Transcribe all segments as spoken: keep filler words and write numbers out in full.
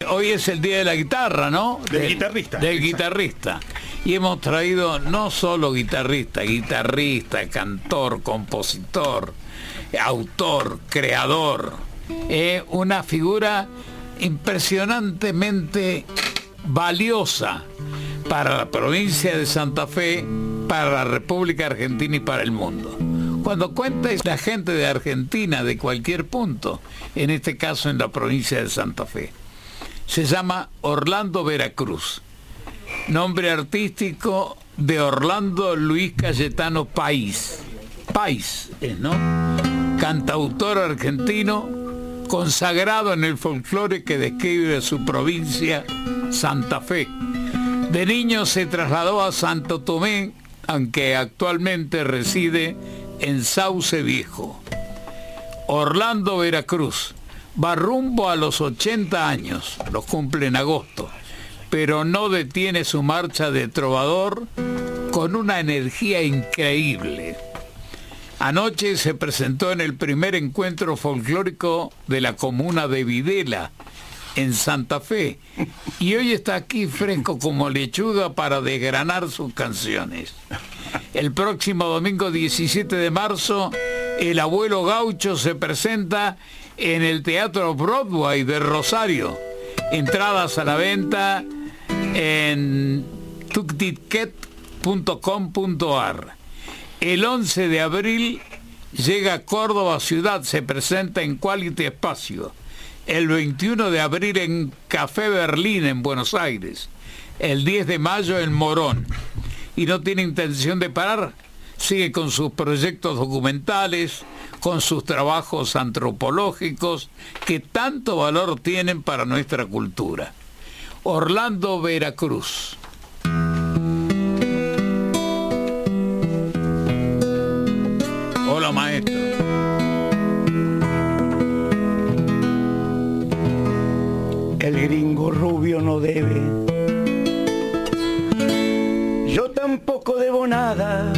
hoy es el día de la guitarra, ¿no? Del, del guitarrista. Del guitarrista. Y hemos traído no solo guitarrista, guitarrista, cantor, compositor, autor, creador. Eh, una figura impresionantemente valiosa para la provincia de Santa Fe, para la República Argentina y para el mundo. Cuando cuenta la gente de Argentina, de cualquier punto, en este caso en la provincia de Santa Fe, se llama Orlando Veracruz, nombre artístico de Orlando Luis Cayetano País. País, ¿no? Cantautor argentino, consagrado en el folclore que describe su provincia, Santa Fe. De niño se trasladó a Santo Tomé, aunque actualmente reside en Sauce Viejo. Orlando Veracruz va rumbo a los ochenta años, los cumple en agosto, pero no detiene su marcha de trovador con una energía increíble. Anoche se presentó en el primer encuentro folclórico de la comuna de Videla, en Santa Fe, y hoy está aquí fresco como lechuga para desgranar sus canciones. El próximo domingo diecisiete de marzo, el Abuelo Gaucho se presenta en el Teatro Broadway de Rosario. Entradas a la venta en tucticket punto com punto ar. El once de abril llega a Córdoba ciudad, se presenta en Quality Espacio. El veintiuno de abril en Café Berlín en Buenos Aires. El diez de mayo en Morón. Y no tiene intención de parar. Sigue con sus proyectos documentales, con sus trabajos antropológicos que tanto valor tienen para nuestra cultura. Orlando Veracruz. Hola, maestro. El gringo rubio no debe, yo tampoco debo nada.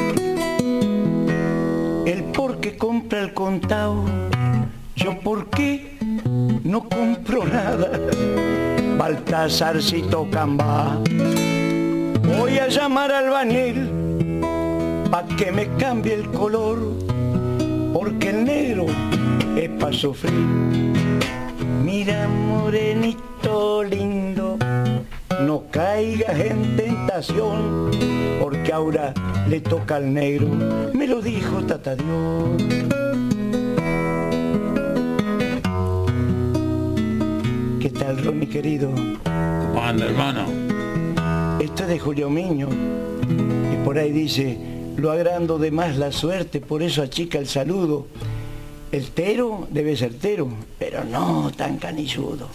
El por qué compra el contado, yo por qué no compro nada. Baltasarcito Camba, voy a llamar al albañil pa' que me cambie el color, porque el negro es pa' sufrir. Mira, morenito lindo, no caigas en tentación, porque ahora le toca al negro, me lo dijo Tata Dios. ¿Qué tal, Ronnie querido? ¿Cómo anda, hermano? Esto es de Julio Miño, y por ahí dice, lo agrando de más la suerte, por eso achica el saludo. El tero debe ser tero, pero no tan canilludo.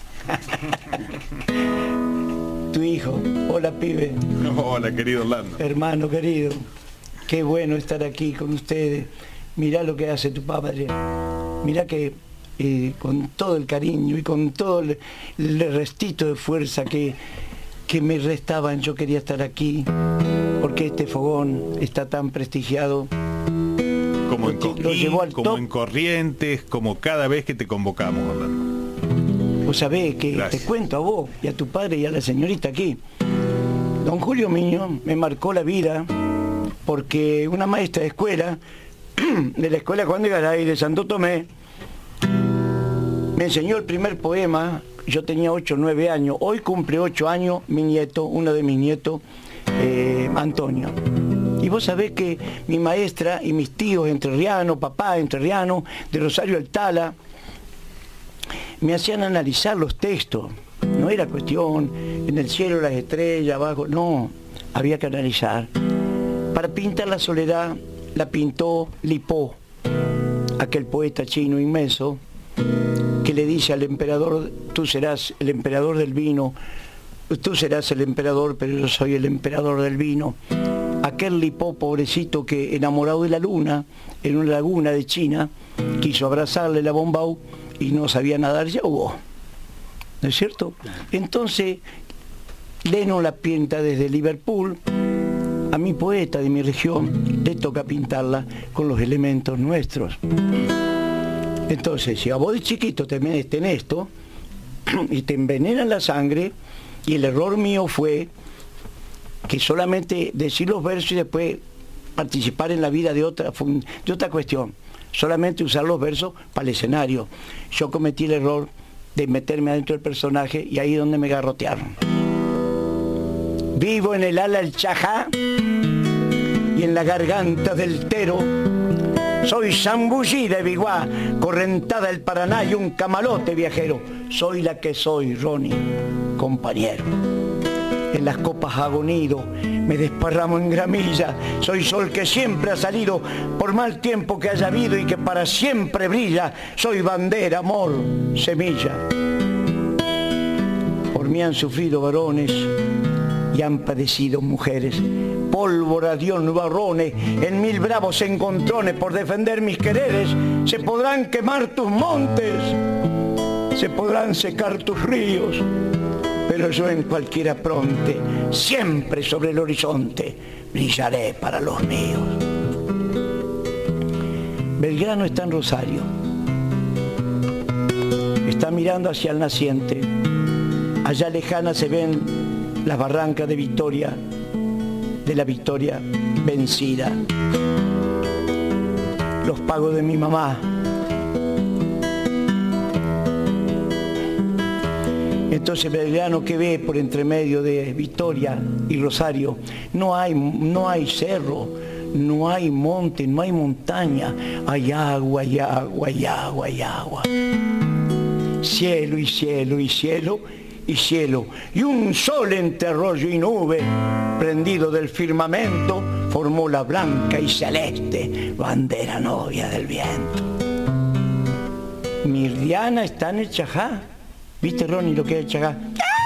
Tu hijo, hola pibe. Hola querido Orlando. Hermano querido, qué bueno estar aquí con ustedes. Mirá lo que hace tu padre. Mirá que eh, con todo el cariño y con todo el, el restito de fuerza que, que me restaban, yo quería estar aquí, porque este fogón está tan prestigiado. Como en Coquín, como top. En Corrientes, como cada vez que te convocamos, Orlando. Vos sabés que Gracias. Te cuento a vos y a tu padre y a la señorita aquí. Don Julio Miño me marcó la vida porque una maestra de escuela, de la escuela Juan de Garay de Santo Tomé, me enseñó el primer poema. Yo tenía ocho o nueve años. Hoy cumple ocho años mi nieto, uno de mis nietos, eh, Antonio. Y vos sabés que mi maestra y mis tíos entrerrianos, papá entrerriano, de Rosario al Tala, me hacían analizar los textos. No era cuestión, en el cielo las estrellas, abajo, no, había que analizar. Para pintar la soledad, la pintó Lipó, aquel poeta chino inmenso, que le dice al emperador, tú serás el emperador del vino, tú serás el emperador, pero yo soy el emperador del vino. Aquel Lipó pobrecito que, enamorado de la luna, en una laguna de China, quiso abrazarle la bombao y no sabía nadar, ya hubo. ¿No es cierto? Entonces, Lennon la pinta desde Liverpool. A mi poeta de mi región le toca pintarla con los elementos nuestros. Entonces, si a vos de chiquito te metes en esto, y te envenenan la sangre, y el error mío fue que solamente decir los versos y después participar en la vida de otra, de otra cuestión, solamente usar los versos para el escenario. Yo cometí el error de meterme adentro del personaje y ahí es donde me garrotearon. Vivo en el ala el chajá y en la garganta del tero. Soy zambullí de Biguá, correntada del Paraná y un camalote viajero. Soy la que soy, Ronnie, compañero. En las copas hago nido, me desparramo en gramilla. Soy sol que siempre ha salido, por mal tiempo que haya habido y que para siempre brilla. Soy bandera, amor, semilla. Por mí han sufrido varones y han padecido mujeres. Pólvora dio nubarrones, en mil bravos encontrones por defender mis quereres. Se podrán quemar tus montes, se podrán secar tus ríos, pero yo en cualquier apronte, siempre sobre el horizonte, brillaré para los míos. Belgrano está en Rosario, está mirando hacia el naciente. Allá lejana se ven las barrancas de Victoria, de la Victoria vencida. Los pagos de mi mamá. Entonces Belgrano, que ve por entre medio de Victoria y Rosario, no hay, no hay cerro, no hay monte, no hay montaña, hay agua, hay agua, hay agua, hay agua. Cielo y cielo y cielo y cielo, y un sol entre arroyo y nube, prendido del firmamento, formó la blanca y celeste bandera novia del viento. Mi Diana está en el Chajá. ¿Viste, Ronnie, lo que es el Chajá?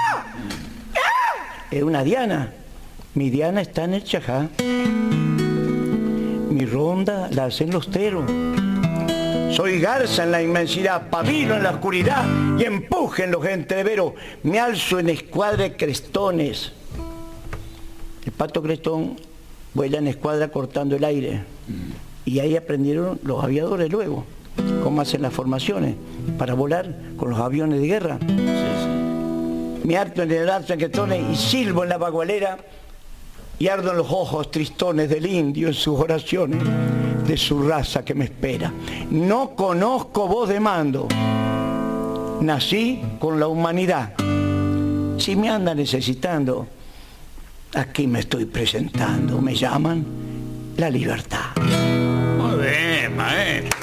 Es una Diana. Mi Diana está en el Chajá. Mi ronda la hacen los teros. Soy garza en la inmensidad, pavilo en la oscuridad y empuje en los entreveros. Me alzo en escuadra de crestones. El pato crestón vuela en escuadra cortando el aire. Y ahí aprendieron los aviadores luego cómo hacen las formaciones para volar con los aviones de guerra. Sí, sí. Me harto en el alto en crestones y silbo en la bagualera y ardo en los ojos tristones del indio en sus oraciones de su raza que me espera. No conozco voz de mando, nací con la humanidad. Si me anda necesitando, aquí me estoy presentando. Me llaman la libertad. Muy bien, maestro.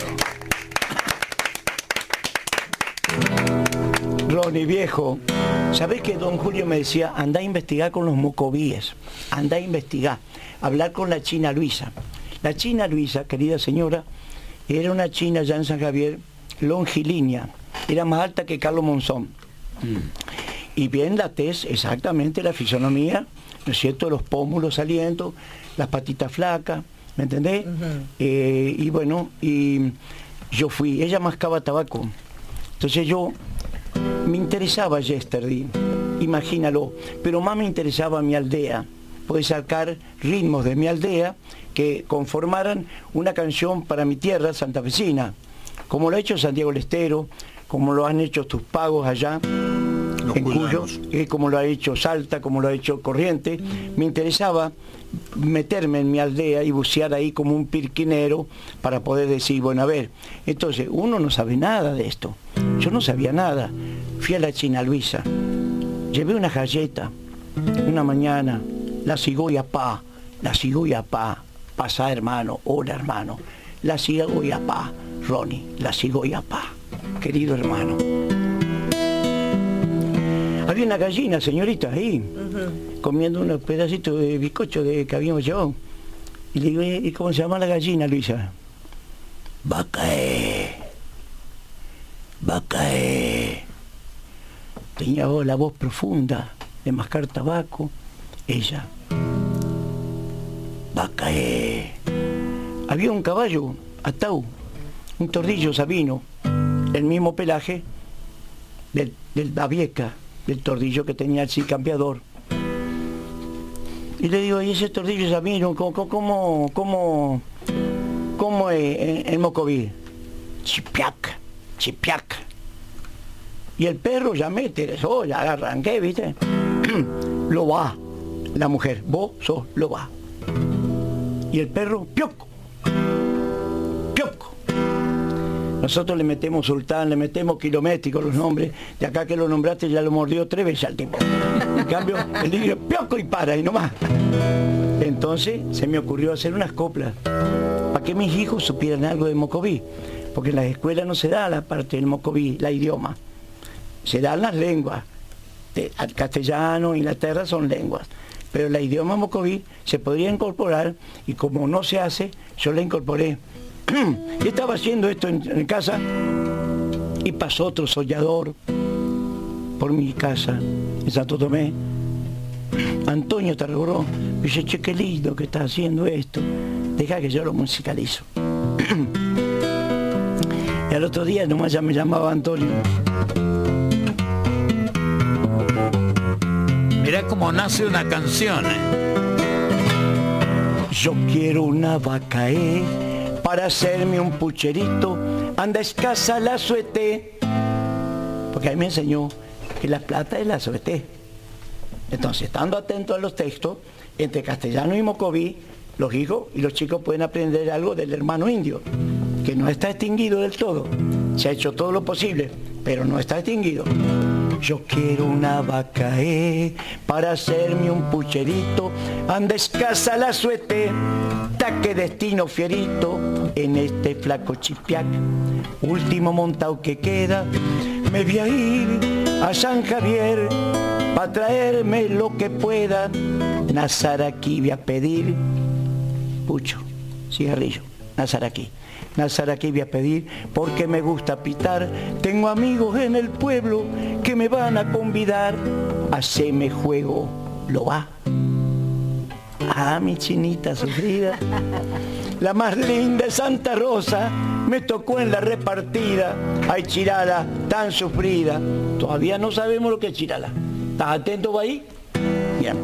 Ronnie, viejo, ¿sabés que don Julio me decía, andá a investigar con los mocovíes, andá a investigar, hablar con la China Luisa? La China Luisa, querida señora, era una china ya en San Javier, longilínea, era más alta que Carlos Monzón. Mm. Y bien la tez, exactamente la fisonomía, ¿no es cierto?, los pómulos saliendo, las patitas flacas, ¿me entendés? Uh-huh. eh, y bueno, y yo fui, ella mascaba tabaco, entonces yo me interesaba Yesterday, imagínalo, pero más me interesaba mi aldea, poder sacar ritmos de mi aldea que conformaran una canción para mi tierra santafesina, como lo ha hecho Santiago del Estero, como lo han hecho tus pagos allá, los en Cuyo, eh, como lo ha hecho Salta, como lo ha hecho Corrientes. Me interesaba meterme en mi aldea y bucear ahí como un pirquinero para poder decir, bueno, a ver, entonces uno no sabe nada de esto, yo no sabía nada. Fui a la China Luisa, llevé una galleta, una mañana, la cigoya pa, la cigoya pa, pasá hermano, hola hermano, la cigoya pa, Ronnie, la cigoya pa, querido hermano. Había una gallina, señorita, ahí, uh-huh, comiendo unos pedacitos de bizcocho de, que habíamos llevado. Y le digo, ¿y cómo se llama la gallina, Luisa? Va a caer, va a caer. Tenía la voz profunda de mascar tabaco. Ella, va a caer. Había un caballo, atau, un tordillo sabino, el mismo pelaje del, del Babieca, del tordillo que tenía el campeador. Y le digo, ¿y ese tordillo sabino, cómo, cómo, cómo, cómo es en, en Mocoví? Chipiac, chipiac. Y el perro ya mete eso, ya arranqué, ¿viste? Lo va, la mujer, vos sos lo va. Y el perro, pioco, pioco. Nosotros le metemos sultán, le metemos kilométrico los nombres. De acá que lo nombraste ya lo mordió tres veces al tipo. En cambio, el niño pioco y para, y nomás. Entonces se me ocurrió hacer unas coplas para que mis hijos supieran algo de mocoví. Porque en las escuelas no se da la parte del mocoví, la idioma. Se dan las lenguas. El castellano, Inglaterra son lenguas. Pero la idioma mocoví se podría incorporar y como no se hace, yo la incorporé. Y estaba haciendo esto en, en casa y pasó otro sollador por mi casa en Santo Tomé. Antonio Tarragoró. Dice, che, qué lindo que estás haciendo esto. Deja que yo lo musicalizo. Y al otro día nomás ya me llamaba Antonio. Mirá cómo nace una canción, ¿eh? Yo quiero una vaca, eh, para hacerme un pucherito, anda escasa la suete. Porque ahí me enseñó que la plata es la suete. Entonces, estando atento a los textos, entre castellano y mocoví, los hijos y los chicos pueden aprender algo del hermano indio, que no está extinguido del todo. Se ha hecho todo lo posible, pero no está extinguido. Yo quiero una vaca, eh, para hacerme un pucherito, anda escasa la suete, taque destino fierito, en este flaco chipiac, último montao que queda, me voy a ir a San Javier, pa' traerme lo que pueda, nazar aquí voy a pedir, pucho, cigarrillo, nazar aquí. Nazar aquí voy a pedir porque me gusta pitar. Tengo amigos en el pueblo que me van a convidar. Haceme juego, lo va. Ah, mi chinita sufrida. La más linda es Santa Rosa. Me tocó en la repartida. Ay, Chirala, tan sufrida. Todavía no sabemos lo que es Chirala. ¿Estás atento ahí? Bien.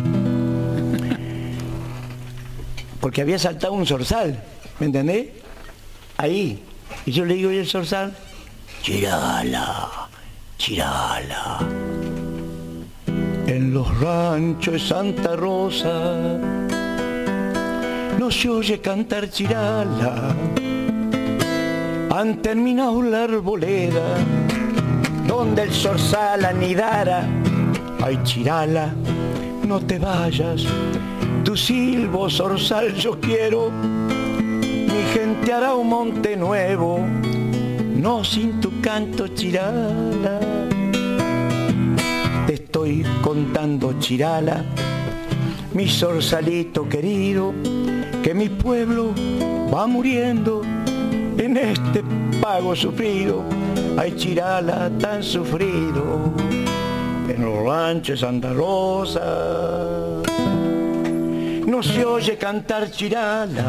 Porque había saltado un zorzal. ¿Me entendés? Ahí, y yo le digo, ¿y el zorzal? Chirala, Chirala. En los ranchos de Santa Rosa no se oye cantar Chirala. Han terminado la arboleda donde el zorzal anidara. Ay, Chirala, no te vayas, tu silbo zorzal yo quiero. Mi gente hará un monte nuevo, no sin tu canto, Chirala. Te estoy contando, Chirala, mi zorzalito querido, que mi pueblo va muriendo en este pago sufrido. Ay, Chirala, tan sufrido, en los ranchos de Santa Rosa no se oye cantar Chirala.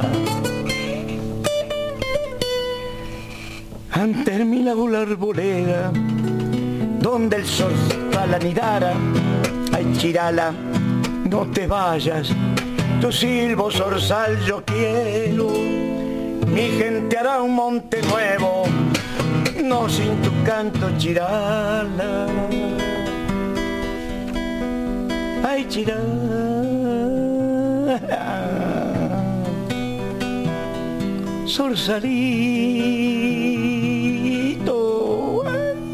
Han terminado la arboleda donde el zorzal anidara. Ay, Chirala, no te vayas, tu silbo zorzal yo quiero. Mi gente hará un monte nuevo, no sin tu canto, Chirala. Ay, Chirala, zorzalito.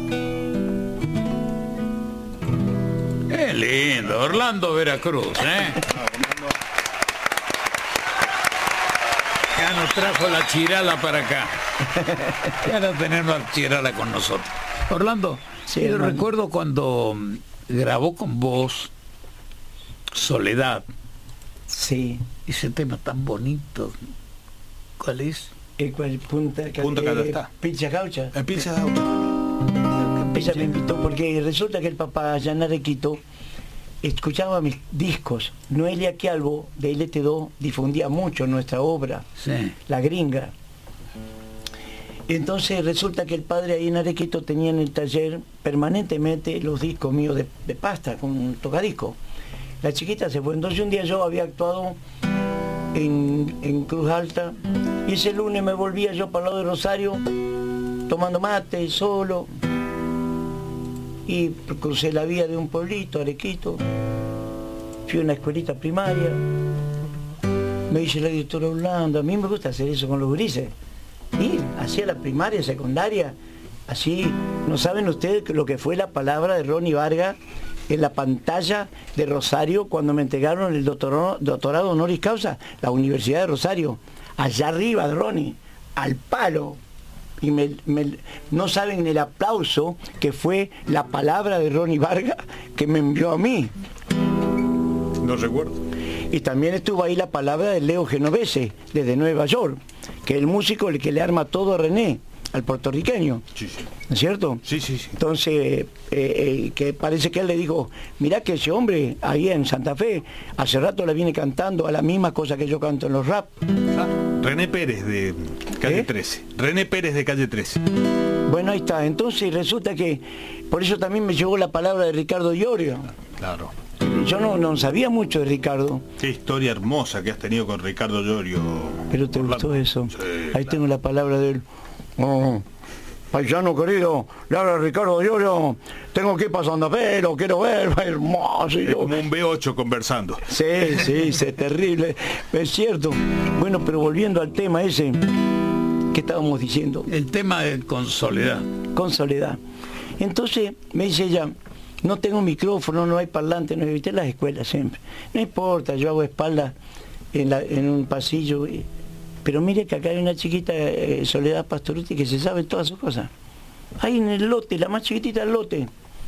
Qué lindo, Orlando Veracruz, ¿eh? Ya nos trajo la Chirala para acá. Ya no tenemos la Chirala con nosotros. Orlando, sí, yo hermano. Recuerdo cuando grabó con vos Soledad. Sí. Ese tema tan bonito. ¿Cuál es? El cual punta, punta eh, está. Pizza Gaucha. El Pizza Gaucha. Ella me invitó porque resulta que el papá allá en Arequito escuchaba mis discos. Noelia Quialbo de L T dos difundía mucho nuestra obra, sí. La Gringa. Entonces resulta que el padre ahí en Arequito tenía en el taller permanentemente los discos míos de, de pasta con un tocadisco. La chiquita se fue. Entonces un día yo había actuado en, en Cruz Alta y ese lunes me volvía yo para el lado de Rosario tomando mate solo. y crucé la vía de un pueblito, Arequito, fui a una escuelita primaria, me dice la directora Orlando, a mí me gusta hacer eso con los grises, y hacía la primaria, secundaria, así, no saben ustedes lo que fue la palabra de Ronnie Vargas en la pantalla de Rosario cuando me entregaron el doctorado, doctorado honoris causa, la Universidad de Rosario, allá arriba de Ronnie, al palo. Y me, me, no saben el aplauso que fue la palabra de Ronnie Vargas que me envió a mí. No recuerdo. Y también estuvo ahí la palabra de Leo Genovese, desde Nueva York, que es el músico el que le arma todo a René, al puertorriqueño. Sí, sí. ¿No es cierto? Sí, sí, sí. Entonces, eh, eh, que parece que él le dijo, mirá que ese hombre ahí en Santa Fe, hace rato le viene cantando a la misma cosa que yo canto en los rap. Ah, René Pérez de Calle ¿Eh? trece. René Pérez de Calle trece. Bueno, ahí está. Entonces resulta que, por eso también me llegó la palabra de Ricardo Iorio. Claro. Yo no, no sabía mucho de Ricardo. Qué historia hermosa que has tenido con Ricardo Iorio. Pero te gustó Orlando. eso. Sí, ahí claro. Tengo la palabra de él. Oh, paisano querido, le habla Ricardo Iorio, tengo que ir para Santa Fe, lo quiero ver, hermoso. Es como un B ocho conversando. Sí, sí, es terrible, es cierto. Bueno, pero volviendo al tema ese que estábamos diciendo. El tema de con Soledad. Con Soledad. Entonces me dice ella, no tengo micrófono, no hay parlante, no evité las escuelas siempre. No importa, yo hago espalda en, la, en un pasillo. Y, pero mire que acá hay una chiquita, eh, Soledad Pastoruti, que se sabe todas sus cosas. Ahí en el lote, la más chiquitita del lote.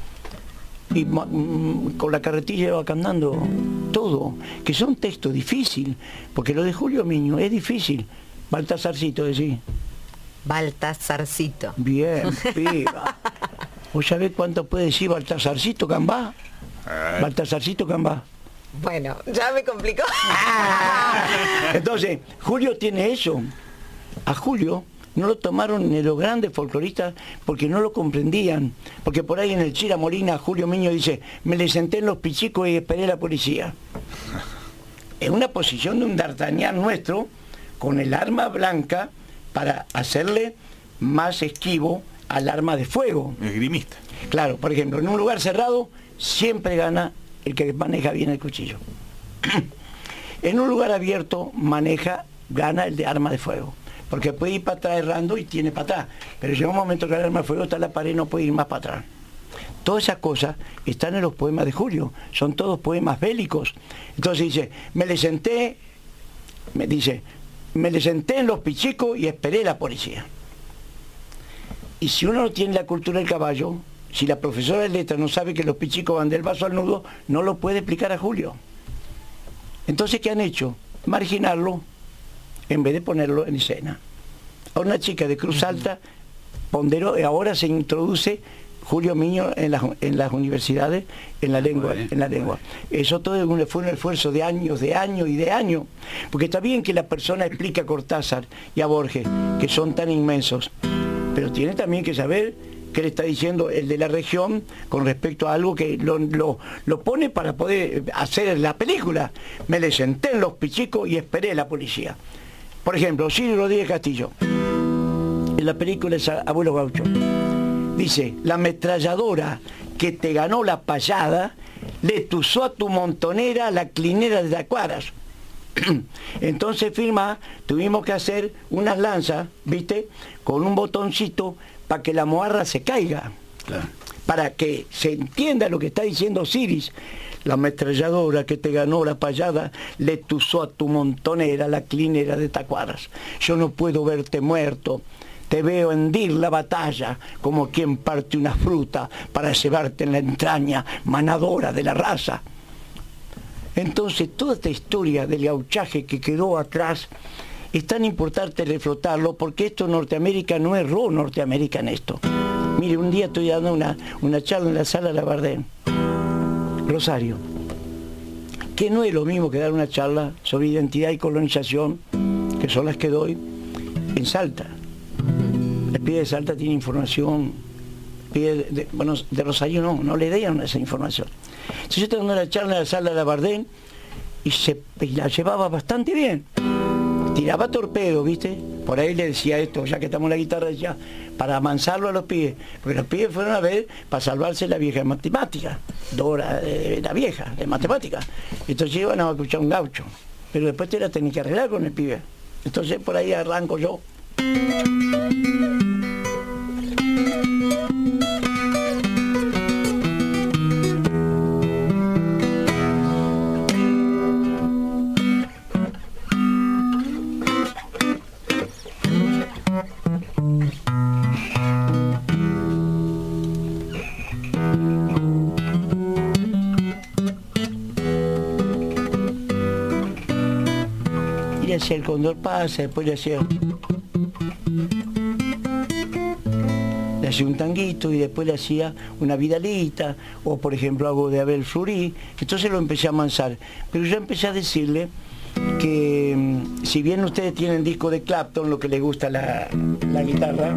Y mm, con la carretilla va cantando todo. Que son textos difíciles, porque lo de Julio Miño es difícil. Baltasarcito, decís. Baltasarcito. Bien, piba. ¿Vos sabés cuánto puede decir Baltasarcito Cambá? Eh. Baltasarcito Cambá. Bueno, ya me complicó. Entonces, Julio tiene eso. A Julio no lo tomaron ni los grandes folcloristas porque no lo comprendían. Porque por ahí en el Chira Molina, Julio Miño dice, me le senté en los pichicos y esperé a la policía. Es una posición de un D'Artagnan nuestro, con el arma blanca, para hacerle más esquivo al arma de fuego. Esgrimista. Claro, por ejemplo, en un lugar cerrado siempre gana el que maneja bien el cuchillo. En un lugar abierto maneja, gana el de arma de fuego, porque puede ir para atrás errando y tiene para atrás, pero llega un momento que el arma de fuego está en la pared y no puede ir más para atrás. Todas esas cosas están en los poemas de Julio, son todos poemas bélicos. Entonces dice, me le senté, me dice, me le senté en los pichicos y esperé a la policía. Y si uno no tiene la cultura del caballo, si la profesora de letras no sabe que los pichicos van del vaso al nudo, no lo puede explicar a Julio. Entonces, ¿qué han hecho? Marginarlo en vez de ponerlo en escena. A una chica de Cruz Alta ponderó, y ahora se introduce Julio Miño en las, en las universidades, en la lengua, en la lengua. Eso todo fue un esfuerzo de años, de años y de años. Porque está bien que la persona explique a Cortázar y a Borges, que son tan inmensos, pero tiene también que saber qué le está diciendo el de la región con respecto a algo que lo, lo, lo pone para poder hacer la película. Me le senté en los pichicos y esperé a la policía. Por ejemplo, Ciro Rodríguez Castillo, en la película es Abuelo Gaucho, dice, la ametralladora que te ganó la payada le tuzó a tu montonera la clinera de Tacuaras. Entonces firma, tuvimos que hacer unas lanzas, ¿viste? Con un botoncito para que la moarra se caiga. Claro. Para que se entienda lo que está diciendo Siris. La ametralladora que te ganó la payada le tuzó a tu montonera la clinera de Tacuaras. Yo no puedo verte muerto. Te veo hendir la batalla como quien parte una fruta para llevarte en la entraña manadora de la raza. Entonces, toda esta historia del gauchaje que quedó atrás es tan importante reflotarlo, porque esto Norteamérica no erró Norteamérica en esto. Mire, un día estoy dando una, una charla en la sala Labardén, Rosario, que no es lo mismo que dar una charla sobre identidad y colonización, que son las que doy, en Salta. El pibe de Salta tiene información, de, de, bueno, de Rosario no, no le dieron esa información. Entonces yo estaba dando la charla en la sala de Labardén y, se, y la llevaba bastante bien. Tiraba torpedo, ¿viste? Por ahí le decía esto, ya que estamos en la guitarra, decía, para amansarlo a los pibes, porque los pibes fueron a ver para salvarse la vieja de matemática, Dora, eh, la vieja de matemática. Entonces iban a escuchar un gaucho, pero después te la tenés que arreglar con el pibe. Entonces por ahí arranco yo. Y hacía el cóndor pasa, después le hacía le hacía un tanguito y después le hacía una vidalita, o por ejemplo algo de Abel Fleury. Entonces lo empecé a amansar, pero yo empecé a decirle que si bien ustedes tienen disco de Clapton, lo que les gusta la, la guitarra,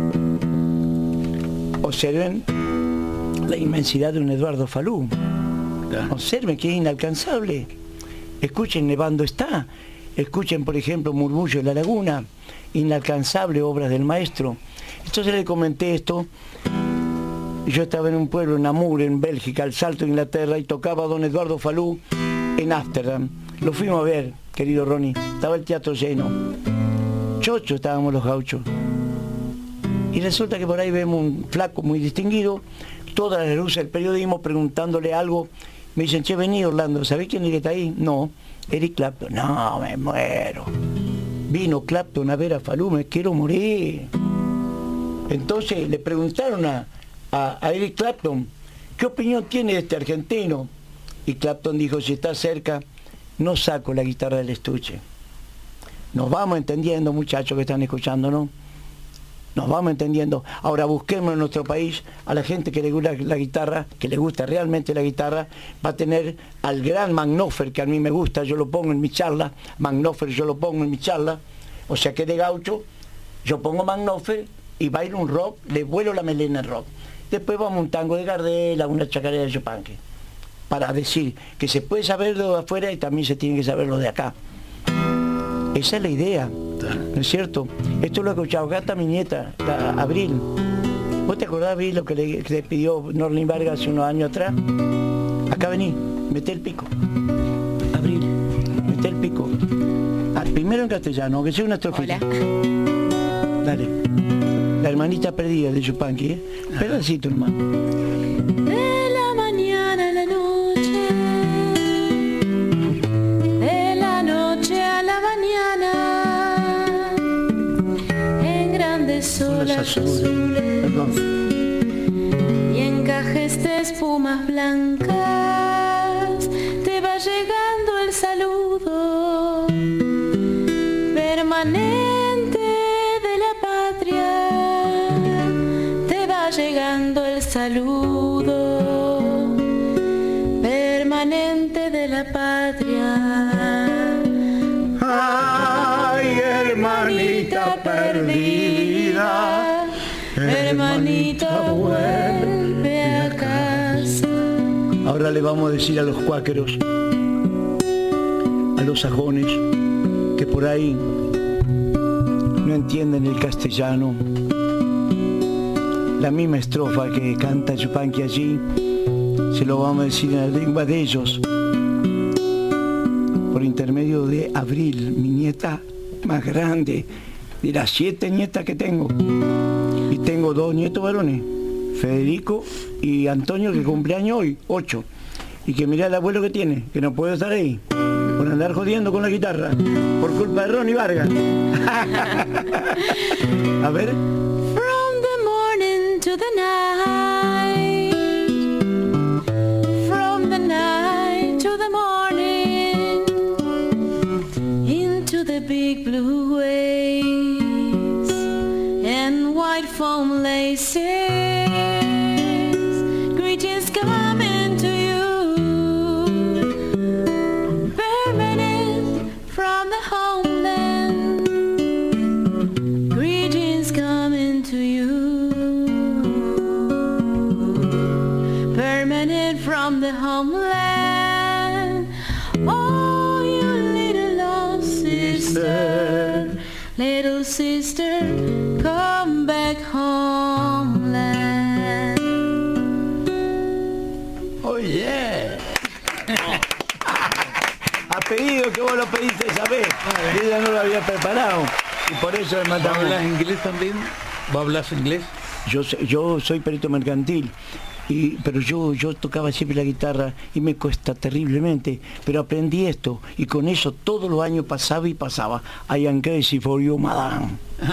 observen la inmensidad de un Eduardo Falú, observen que es inalcanzable, escuchen Nevando está, escuchen por ejemplo Murmullo de la Laguna, inalcanzable, obras del maestro. Entonces le comenté esto. Yo estaba en un pueblo, en Namur, en Bélgica, al Salto de Inglaterra, y tocaba don Eduardo Falú en Ámsterdam. Lo fuimos a ver, querido Ronnie, estaba el teatro lleno, chocho estábamos los gauchos, y resulta que por ahí vemos un flaco muy distinguido, todas las luces del periodismo preguntándole algo. Me dicen, che, vení Orlando, ¿sabés quién es que está ahí? No, Eric Clapton. No, me muero. Vino Clapton a ver a Falú, me quiero morir. Entonces le preguntaron a, a, a Eric Clapton, ¿qué opinión tiene de este argentino? Y Clapton dijo, si está cerca, no saco la guitarra del estuche. Nos vamos entendiendo, muchachos que están escuchando, ¿no? Nos vamos entendiendo. Ahora busquemos en nuestro país a la gente que le gusta la guitarra, que le gusta realmente la guitarra, va a tener al gran Magnófer, que a mí me gusta, yo lo pongo en mi charla, Magnófer yo lo pongo en mi charla, o sea que de gaucho, yo pongo Magnófer y bailo un rock, le vuelo la melena en rock. Después vamos a un tango de Gardel, a una chacarera de Yupanqui, para decir que se puede saber lo de afuera y también se tiene que saber lo de acá. Esa es la idea, ¿no es cierto? Esto lo he escuchado acá, está mi nieta, la Abril. ¿Vos te acordás, Abril, lo que le, que le pidió Norlin Vargas hace unos años atrás? Acá vení, meté el pico. Abril, meté el pico. Ah, primero en castellano, que sea una estrofita. Hola. Dale. La hermanita perdida de Yupanqui, ¿eh? Pedacito, hermano. De la mañana a la noche, de la noche a la mañana, en grandes olas azules, y encajes de espumas blancas, te va llegando el saludo permanente de la patria. Llegando el saludo permanente de la patria. Ay, hermanita perdida, hermanita vuelve a casa. Ahora le vamos a decir a los cuáqueros, a los sajones, que por ahí no entienden el castellano, la misma estrofa que canta Yupanqui allí, se lo vamos a decir en la lengua de ellos, por intermedio de Abril, mi nieta más grande, de las siete nietas que tengo. Y tengo dos nietos varones, Federico y Antonio, que cumpleaños hoy, ocho. Y que mirá el abuelo que tiene, que no puede estar ahí, por andar jodiendo con la guitarra, por culpa de Ronnie Vargas. A ver. To the night, from the night to the morning, into the big blue waves and white foam laces, greetings coming to you, permanent from the homeland, greetings coming to you. From the homeland, oh, you little lost sister, little sister, come back homeland. Oh yeah. A pedido que vos lo pediste esa vez, ella no lo había preparado y por eso el matamos. ¿Hablas inglés también? ¿Vos hablas inglés? Yo, yo soy perito mercantil, y, pero yo, yo tocaba siempre la guitarra y me cuesta terriblemente, pero aprendí esto y con eso todos los años pasaba y pasaba. I am crazy for you, madame.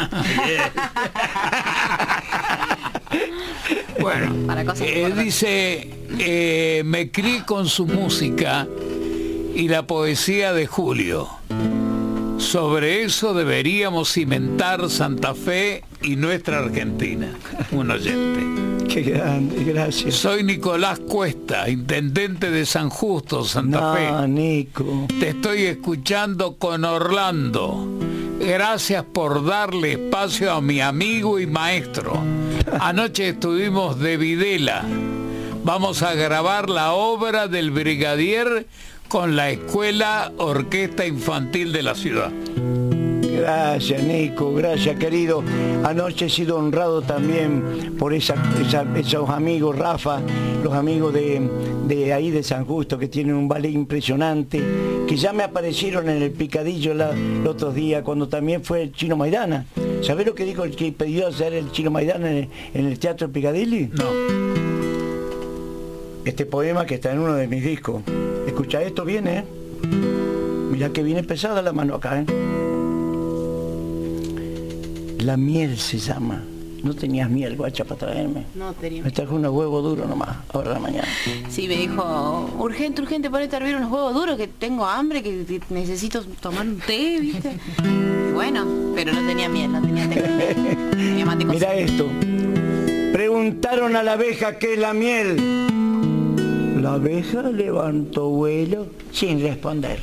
Bueno, Para cosas eh, importantes. dice, eh, me crié con su música y la poesía de Julio. Sobre eso deberíamos cimentar Santa Fe y nuestra Argentina. Un oyente. Qué grande, gracias. Soy Nicolás Cuesta, intendente de San Justo, Santa No, Fe. Nico. Te estoy escuchando con Orlando. Gracias por darle espacio a mi amigo y maestro. Anoche estuvimos de Videla. Vamos a grabar la obra del Brigadier con la Escuela Orquesta Infantil de la ciudad. Gracias, Nico, gracias, querido. Anoche he sido honrado también por esa, esa, esos amigos, Rafa, los amigos de, de ahí de San Justo, que tienen un ballet impresionante, que ya me aparecieron en el Picadillo la, el otro día, cuando también fue el Chino Maidana. ¿Sabés lo que dijo el que pidió hacer el Chino Maidana en el, en el Teatro Picadilly? No. Este poema que está en uno de mis discos. Escucha, esto viene, ¿eh? Mirá que viene pesada la mano acá, ¿eh? La miel se llama. No tenías miel, guacha, para traerme. No tenía. Me trajo unos huevos duros nomás, ahora a la mañana. Sí, me dijo, urgente, urgente, ponete a hervir unos huevos duros, que tengo hambre, que que necesito tomar un té, ¿viste? Y bueno, pero no tenía miel, no tenía té. Tenía mate cocido. Mira esto. Preguntaron a la abeja qué es la miel. La abeja levantó vuelo sin responder.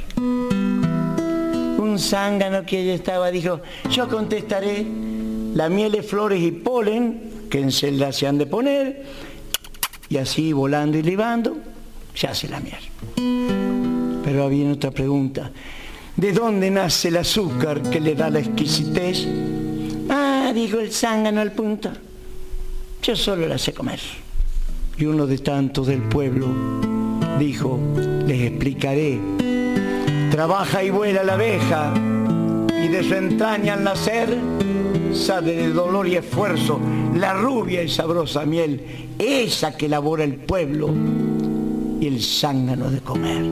Un zángano que ella estaba dijo, yo contestaré, la miel es flores y polen que en celda se han de poner, y así volando y libando se hace la miel. Pero había otra pregunta. ¿De dónde nace el azúcar que le da la exquisitez? Ah, dijo el zángano al punto, yo solo la sé comer. Y uno de tantos del pueblo dijo, les explicaré. Trabaja y vuela la abeja, y de su entraña al nacer sale de dolor y esfuerzo la rubia y sabrosa miel, esa que elabora el pueblo y el zángano de comer.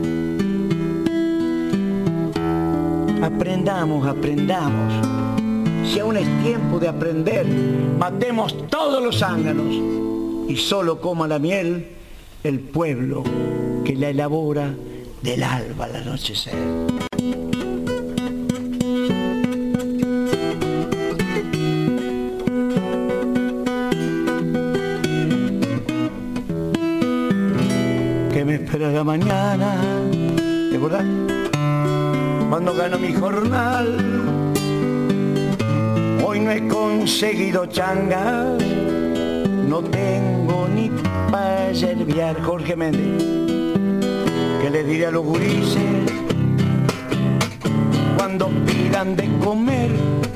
Aprendamos, aprendamos. Si aún es tiempo de aprender, matemos todos los zánganos y solo coma la miel el pueblo que la elabora del alba al anochecer. ¿Qué me espera la mañana? ¿Te acordás? Cuando gano mi jornal, hoy no he conseguido changas, no tengo ni para yerbiar. Jorge Méndez. ¿Qué le diré a los gurises cuando pidan de comer?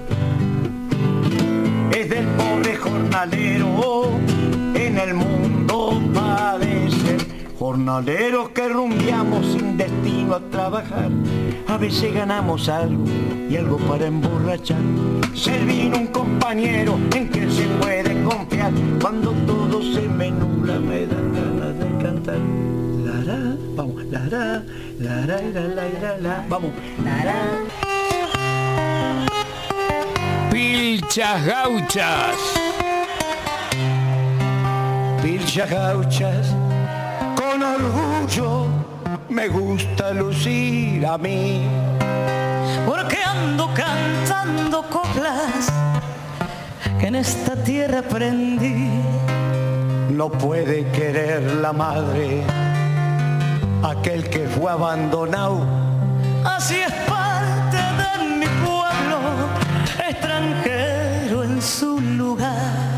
Es del pobre jornalero en el mundo padecer. Jornaleros que rumbiamos sin destino a trabajar, a veces ganamos algo y algo para emborrachar. Servir un compañero en quien se puede confiar, cuando todo se me nubla me dan ganas de cantar. La, la, vamos, la, la, la, la, la, la, la, la, vamos, la, la. Pilchas gauchas. Pilchas gauchas, con orgullo me gusta lucir a mí, Porque ando cantando coplas que en esta tierra aprendí. no puede querer la madre aquel que fue abandonado. Así es parte de mi pueblo, extranjero en su lugar.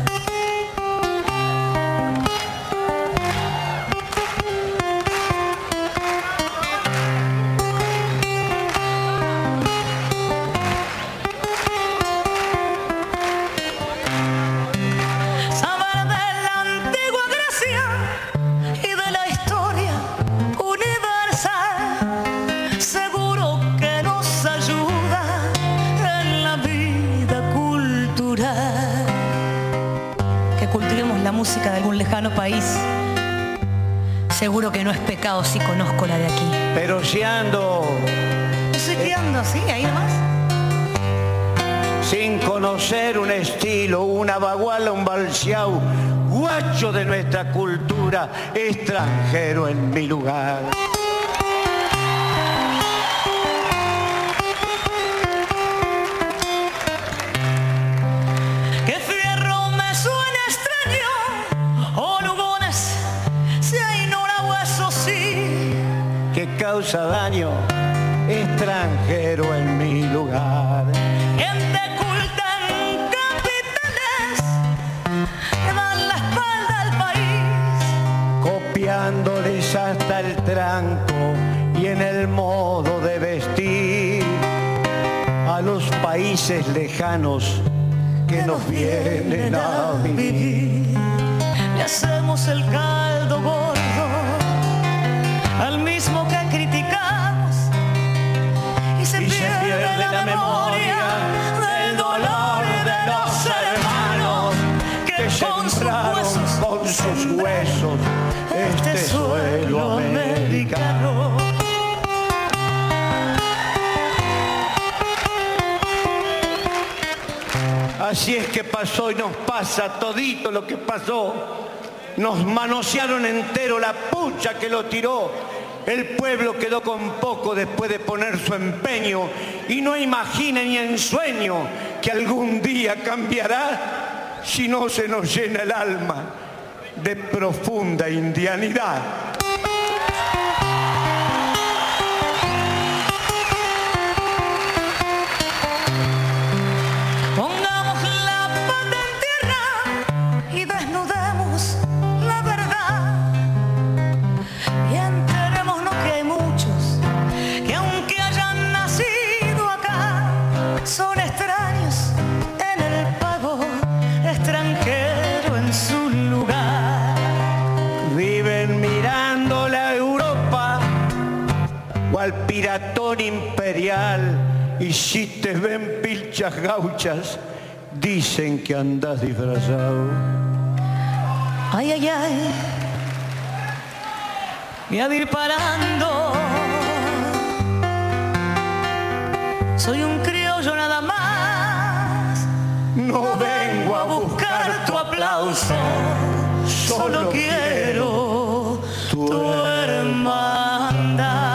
Seguro que no es pecado si conozco la de aquí. Pero si ando... No sé qué ando, sí, ahí nomás. Sin conocer un estilo, una baguala, un balseau, guacho de nuestra cultura, extranjero en mi lugar. Que fierro me suena extraño, o lugones, si hay no la hueso sí. Que causa daño, extranjero en mi lugar. Copiándoles hasta el tranco y en el modo de vestir a los países lejanos que nos vienen a vivir. Le hacemos el caldo gordo al mismo que criticamos y se, y pierde, se pierde la, la memoria del dolor de los hermanos que, que sembraron con sus huesos este suelo americano. Así es que pasó y nos pasa todito lo que pasó. Nos manosearon entero la pucha que lo tiró. El pueblo quedó con poco después de poner su empeño y no imagina ni en sueño que algún día cambiará si no se nos llena el alma de profunda indianidad. Pongamos la pata en tierra y desnudemos la verdad y enterémonos que hay muchos que aunque hayan nacido acá son extraños en el pago, extranjero en su lugar. Viven mirando la Europa o al piratón imperial y si te ven pilchas gauchas dicen que andas disfrazado. Ay, ay, ay, voy a ir parando. Soy un criollo nada más. No vengo a buscar tu aplauso, solo quiero tu hermandad.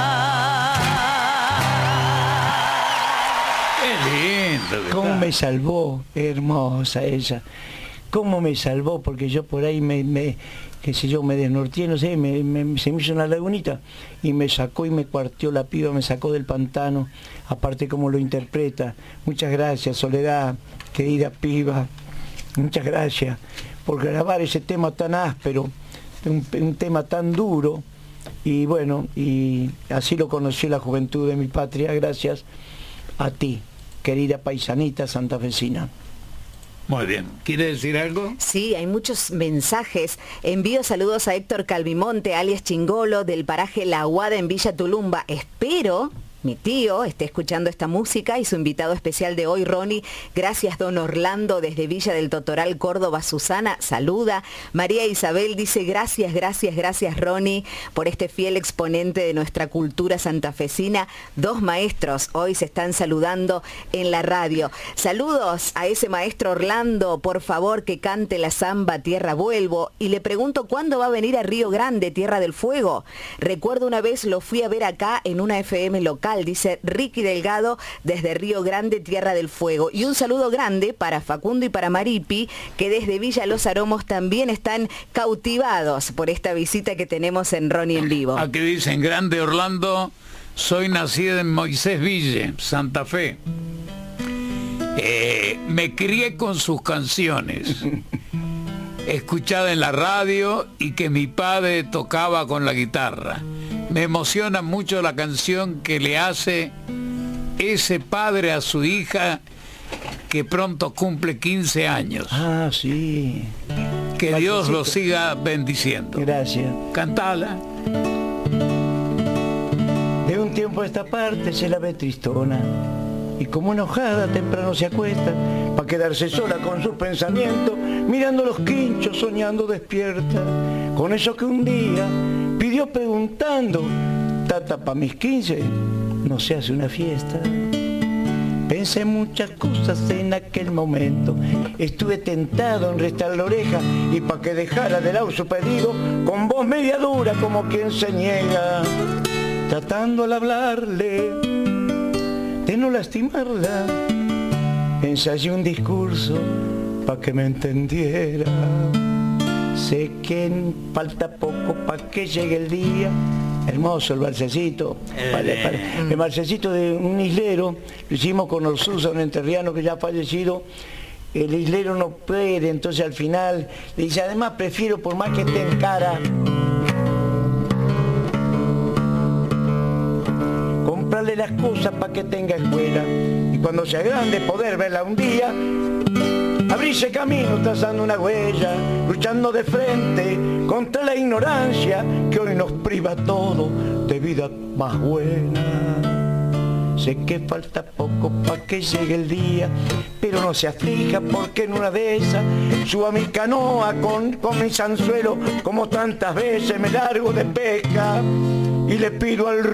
Qué lindo. ¿Cómo me salvó? Hermosa ella. ¿Cómo me salvó? Porque yo por ahí me, me qué sé yo, me desnorteé, no sé, me, me, se me hizo una lagunita y me sacó y me cuarteó la piba, me sacó del pantano. Aparte cómo lo interpreta. Muchas gracias, Soledad, querida piba. Muchas gracias por grabar ese tema tan áspero, un, un tema tan duro. Y bueno, y así lo conoció la juventud de mi patria, gracias a ti, querida paisanita santafesina. Muy bien. ¿Quiere decir algo? Sí, hay muchos mensajes. Envío saludos a Héctor Calvimonte, alias Chingolo, del paraje La Aguada en Villa Tulumba. Espero mi tío esté escuchando esta música y su invitado especial de hoy, Ronnie. Gracias, don Orlando, desde Villa del Totoral, Córdoba. Susana saluda. María Isabel dice gracias, gracias, gracias, Ronnie, por este fiel exponente de nuestra cultura santafesina. Dos maestros hoy se están saludando en la radio. Saludos a ese maestro Orlando, por favor que cante la samba Tierra Vuelvo. Y le pregunto cuándo va a venir a Río Grande, Tierra del Fuego. Recuerdo una vez lo fui a ver acá en una F M local, dice Ricky Delgado desde Río Grande, Tierra del Fuego. Y un saludo grande para Facundo y para Maripi, que desde Villa Los Aromos también están cautivados por esta visita que tenemos en Ronnie en Vivo. Aquí dicen, grande Orlando, soy nacida en Moisés Ville, Santa Fe. Eh, me crié con sus canciones, escuchada en la radio y que mi padre tocaba con la guitarra. Me emociona mucho la canción que le hace ese padre a su hija que pronto cumple quince años. Ah, sí. Que Pasecito. Dios lo siga bendiciendo. Gracias. Cantala. De un tiempo a esta parte se la ve tristona y como enojada temprano se acuesta para quedarse sola con sus pensamientos, mirando los quinchos, soñando despierta con eso que un día pidió preguntando, tata, pa' mis quince no se hace una fiesta. Pensé muchas cosas en aquel momento, estuve tentado en restar la oreja y pa' que dejara de lado su pedido, con voz media dura como quien se niega, tratando al hablarle de no lastimarla, ensayé un discurso pa' que me entendiera. Sé que falta poco pa' que llegue el día. Hermoso el balsecito, vale, vale. El balsecito de un islero, lo hicimos con Orsusa, un enterriano que ya ha fallecido. El islero no puede, entonces al final le dice, además prefiero, por más que esté en cara, comprarle las cosas para que tenga escuela, y cuando sea grande poder verla un día, abrirse camino trazando una huella, luchando de frente contra la ignorancia que hoy nos priva todo de vida más buena. Sé que falta poco para que llegue el día, pero no se aflija porque en una de esas subo a mi canoa con, con mis anzuelos, como tantas veces me largo de pesca, y le pido al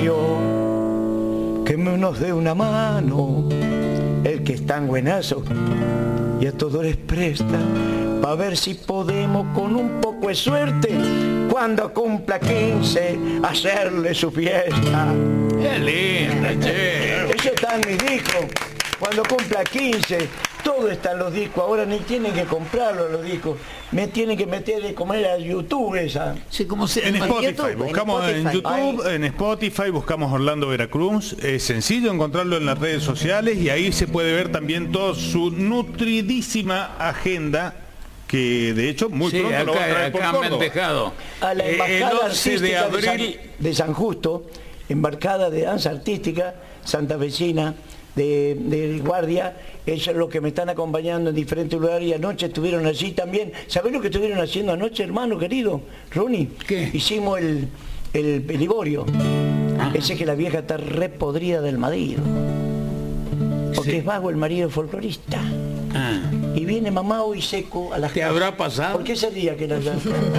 río que me nos dé una mano, el que es tan buenazo y a todos les presta, pa' ver si podemos con un poco de suerte, cuando cumpla quince, hacerle su fiesta. ¡Qué linda, che! Eso está en mis discos. Cuando cumpla quince, todo está en los discos. Ahora ni tienen que comprarlo los discos. Me tienen que meter de comer a YouTube esa. Sí, como se... En Spotify, YouTube, buscamos en, en Spotify. YouTube, en Spotify, buscamos Orlando Veracruz. Es sencillo encontrarlo en las redes sociales y ahí se puede ver también toda su nutridísima agenda, que de hecho muy sí, pronto lo va a acá, traer por acá me han Córdoba. dejado. A la Eh, embajada el once de artística de San, abril... de San Justo, embarcada de danza artística santafesina de, de guardia, ellos los que me están acompañando en diferentes lugares, y anoche estuvieron allí también. ¿Sabés lo que estuvieron haciendo anoche, hermano querido? Ronnie, ¿qué? Hicimos el, el, el Liborio. Ese que la vieja está repodrida del marido, porque Sí. es vago el marido folclorista. Ah. Y viene mamado y seco a las ¿Te casas. habrá pasado? ¿Por qué se ría que la...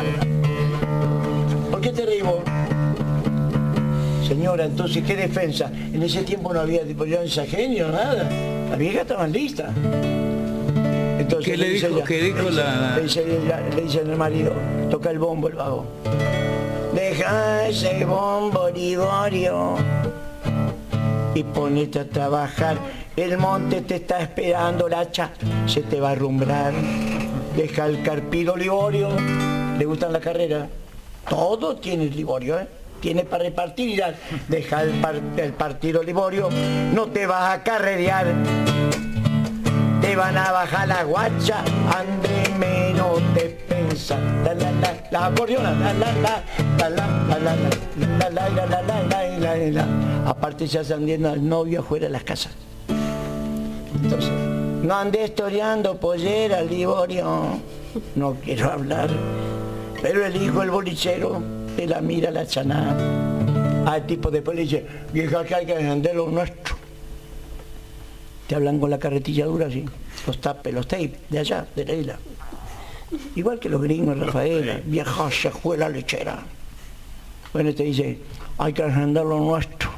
¿Por qué te reí vos? Señora, entonces, ¿qué defensa? En ese tiempo no había violencia de género, nada. La vieja estaba lista. Entonces, ¿Qué le dice dijo? ella, ¿Qué dijo le dice- la- Le dice, ella- le dice el marido, toca el bombo el vago. Deja ese bombo, Liborio, y ponete a trabajar. El monte te está esperando, la hacha se te va a arrumbrar. Deja el carpido, Liborio. ¿Le gustan la carrera? Todo tiene Liborio, ¿eh? Tiene para repartir y dar. Deja el, par el partido, Liborio. No te vas a carrerear. Te van a bajar la guacha. Ande menos te pensas. La la la la acordeona. La la la la la la la la la la la la la la la. Aparte ya se andiendo al novio afuera de las casas. Entonces, no andes toreando pollera, Liborio. No quiero hablar. Pero el hijo, el bolichero, te la mira la chaná. Al tipo después le dice, vieja, que hay que vender lo nuestro. Te hablan con la carretilla dura así, los tapes, los tapes, de allá, de la isla. Igual que los gringos, Rafaela, vieja se fue la lechera. Bueno, te dice, hay que vender lo nuestro.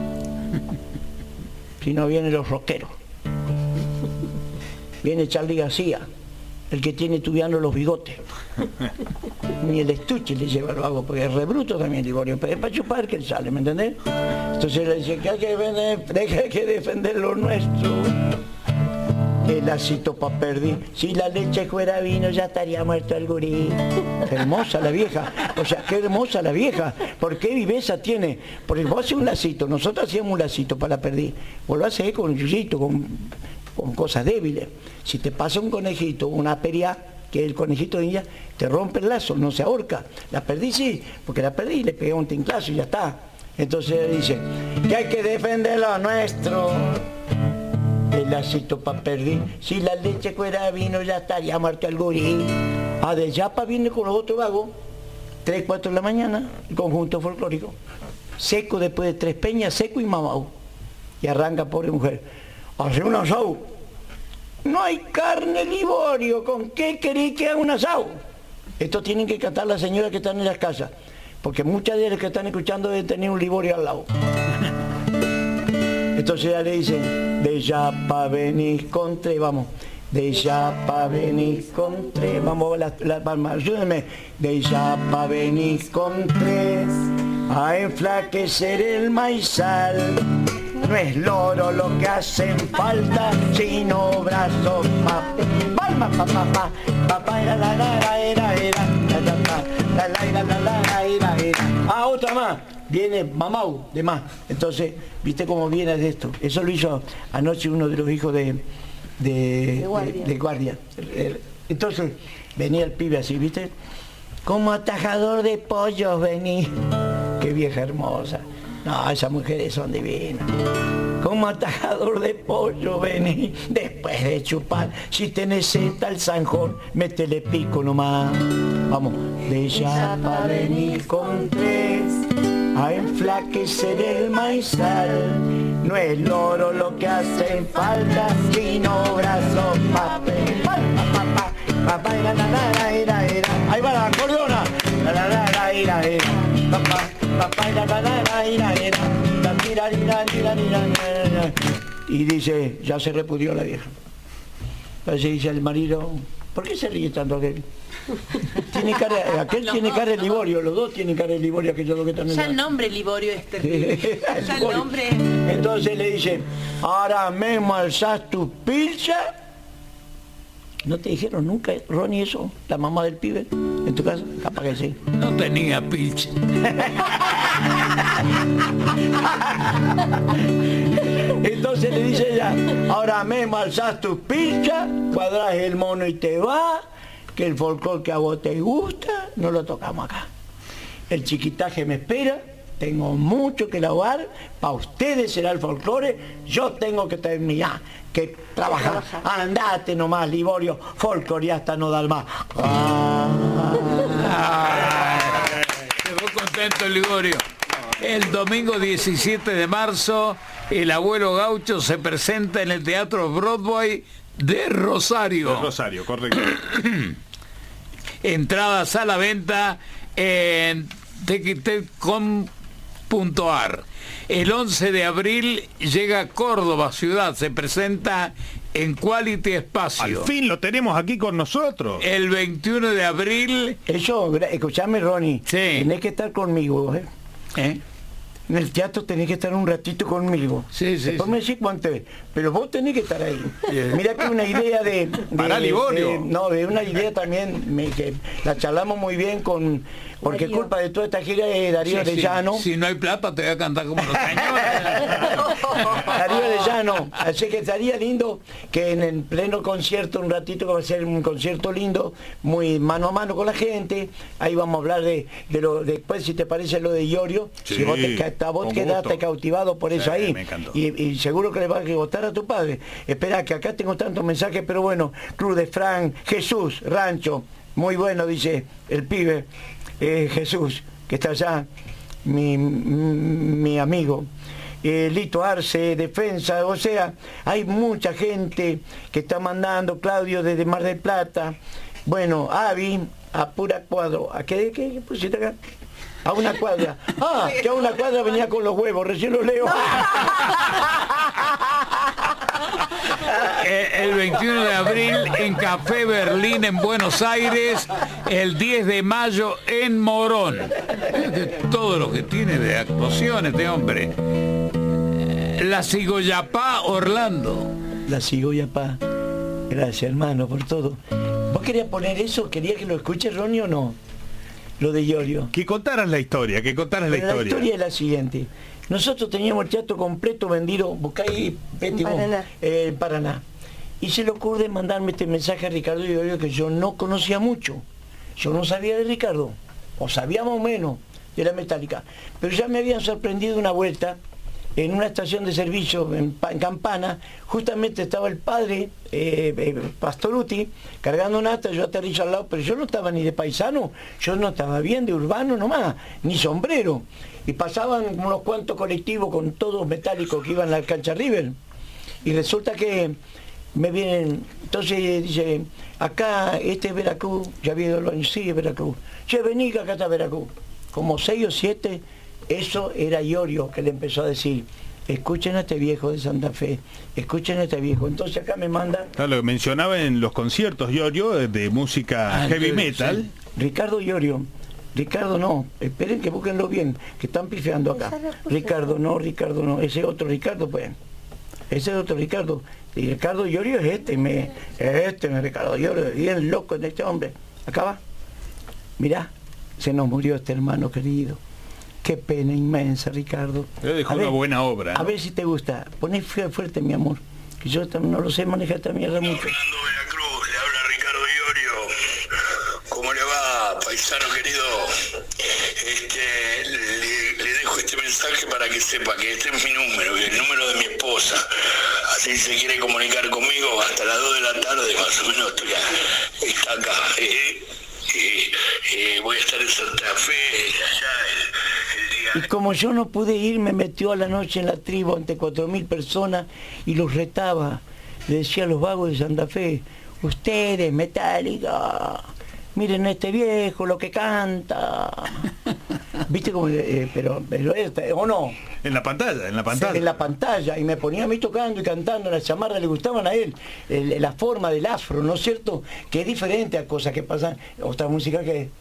Si no vienen los rockeros. Viene Charlie García, el que tiene tubiando los bigotes. Ni el estuche le lleva lo hago, porque es re bruto también, Liborio, pero es para chupar que él sale, ¿me entendés? Entonces le dice que hay que defender, que hay que defender lo nuestro. El lacito pa' perder. Si la leche fuera vino ya estaría muerto el gurí. Hermosa la vieja. O sea, qué hermosa la vieja. ¿Por qué viveza tiene? Porque vos haces un lacito, nosotros hacíamos un lacito para la perdí. Vos lo haces con un yuyito, con, con cosas débiles. Si te pasa un conejito, una peria, que es el conejito de ella, te rompe el lazo, no se ahorca. La perdí sí, porque la perdí, le pegué un tinclazo y ya está. Entonces dice, que hay que defender lo nuestro. El lacito pa' perdí. Si la leche fuera vino ya estaría muerto el gurí. A de Yapa viene con los otros vagos, tres, cuatro de la mañana, el conjunto folclórico. Seco después de tres peñas, seco y mamau. Y arranca, pobre mujer, hace un asado. No hay carne, Liborio, ¿con qué querés que haga un asado? Esto tienen que cantar las señoras que están en las casas. porque muchas de las que están escuchando deben tener un Liborio al lado. Entonces ya le dicen, de Yapa venís con tres, vamos. De Yapa venís con tres, vamos la, la palma, ayúdenme. De Yapa venís con tres, a enflaquecer el maizal. No es loro lo que hacen falta, sino brazos, pa, palma, pa, pa, pa, pa, pa, la, la, la, la, era, era, la, la, la, la, la, la, la, era, era. Ah, otra más, viene Mamau, de más. Entonces, viste cómo viene de esto. Eso lo hizo anoche uno de los hijos de, de, de guardia. De, de guardia. Entonces, venía el pibe así, viste, como atajador de pollos vení. Qué vieja hermosa. No, esas mujeres son divinas. Como atajador de pollo vení, después de chupar. Si tenés seta al zanjón, métele pico nomás. Vamos. De Yapa venir con tres, a enflaquecer el maizal. No es loro lo que hacen falta, sino brazos, papel. Pa, pa, pa, pa, pa, la, la, la, la, era, era. Ahí va la acordeona. La, la, la, la, era, era. Pa, pa. Y dice, ya se repudió la vieja. Entonces dice el marido, ¿por qué se ríe tanto aquel? Tiene cara, aquel no, tiene cara de Liborio, los dos tienen cara de Liborio, aquellos dos que están en ya la... el nombre Liborio es terrible. Ya el nombre... Entonces le dice, ahora mismo alzás tu pilcha. ¿No te dijeron nunca, Ronnie, eso? La mamá del pibe, en tu casa, capaz que sí. No tenía pilche. Entonces le dice ella, ahora mismo alzás tu pilcha, cuadrás el mono y te va, que el folclore que a vos te gusta, no lo tocamos acá. El chiquitaje me espera, tengo mucho que lavar, para ustedes será el folclore, yo tengo que terminar, que trabajar. Andate nomás, Liborio, folclore hasta no dar más. Ah, quedó contento el Liborio. El domingo diecisiete de marzo, el abuelo gaucho se presenta en el Teatro Broadway de Rosario. De Rosario, correcto. Entradas a la venta en ticket punto com punto ar. El once de abril llega a Córdoba ciudad, se presenta en Quality Espacio. Al fin lo tenemos aquí con nosotros. El veintiuno de abril... Eso, escuchame, Ronnie, sí. Tenés que estar conmigo, ¿eh? ¿Eh? En el teatro tenés que estar un ratito conmigo. Sí, sí. Después sí. me decís cuánto es, pero vos tenés que estar ahí. Yeah. Mira que una idea de... de Para Liborio. de- no, de una idea también, me, que la charlamos muy bien con... Porque Darío. culpa de toda esta gira de Darío Sí, sí. Arellano. Si no hay plata te voy a cantar como los cañones. Darío Arellano. Así que estaría lindo que en el pleno concierto, un ratito que va a ser un concierto lindo, muy mano a mano con la gente. Ahí vamos a hablar de, de lo después, si te parece lo de Iorio. Sí, si vos, te, ca- vos con quedaste gusto. cautivado por eso Sí, ahí. me encantó. Y, y seguro que le va a gustar a tu padre. Espera, que acá tengo tantos mensajes, pero bueno, Cruz de Fran, Jesús, Rancho, muy bueno, dice el pibe. Eh, Jesús, que está allá, mi, mi amigo. Eh, Lito Arce, Defensa, o sea, hay mucha gente que está mandando, Claudio desde Mar del Plata, bueno, Avi, a pura cuadro, ¿a qué, qué pusiste acá? A una cuadra. Ah, que a una cuadra venía con los huevos, recién los leo. El veintiuno de abril en Café Berlín en Buenos Aires, el diez de mayo en Morón. Todo lo que tiene de actuaciones este hombre. La Cigoyapá, Orlando. La sigo ya, pa. Gracias, hermano, por todo. ¿Vos querías poner eso? ¿Querías que lo escuche, Ronnie, o no? Lo de Iorio. Que contaras la historia, que contaras la Pero la historia. historia es la siguiente. Nosotros teníamos el teatro completo vendido, buscá ahí, Betty, vos, Paraná. eh, en Paraná. Y se le ocurre mandarme este mensaje a Ricardo Iorio, que yo no conocía mucho. Yo no sabía de Ricardo, o sabía más o menos de la Metálica. Pero ya me habían sorprendido una vuelta en una estación de servicio en, Pa- en Campana. Justamente estaba el padre, eh, eh, Pastoruti, cargando una ata, yo aterrizo al lado, pero yo no estaba ni de paisano, yo no estaba bien de urbano nomás, ni sombrero. Y pasaban unos cuantos colectivos con todos metálicos que iban a la cancha River. Y resulta que me vienen, entonces dice, acá este es Veracruz, ya había ido los años, sí, es Veracruz. Che, vení que acá está Veracruz. como seis o siete, eso era Iorio que le empezó a decir, escuchen a este viejo de Santa Fe, escuchen a este viejo. Entonces acá me mandan... Claro, lo mencionaba en los conciertos Iorio de música Ah, heavy sí, metal. sí. Ricardo Iorio. Ricardo no, esperen que búsquenlo bien, que están pifiando acá. Ricardo no, Ricardo no, ese otro Ricardo pues. Ese es otro Ricardo. Y Ricardo Iorio es este, me, este me Ricardo Iorio, bien loco en este hombre. Acá va. Mirá, se nos murió este hermano querido. Qué pena inmensa, Ricardo. Pero dejó A una ver, buena obra, ¿no? A ver si te gusta. Poné fu- fuerte, mi amor. Que yo tam- no lo sé manejar esta mierda mucho. Fernando Veracruz, le habla Ricardo Iorio. ¿Cómo le va, paisano querido? Este, le, le dejo este mensaje para que sepa que este es mi número, y el número de mi esposa. Así se quiere comunicar conmigo hasta las dos de la tarde, más o menos, estoy a- está acá. Eh, eh, eh, voy a estar en Santa Fe, allá el, el día... Y como yo no pude ir, me metió a la noche en la tribu ante cuatro mil personas y los retaba. Le decía a los vagos de Santa Fe, ustedes, Metallica, miren a este viejo, lo que canta. ¿Viste cómo? Eh, pero, pero este, ¿o no? En la pantalla, en la pantalla. En la pantalla, y me ponía a mí tocando y cantando, las chamarras le gustaban a él, el- la forma del afro, ¿no es cierto? Que es diferente a cosas que pasan, otra música que...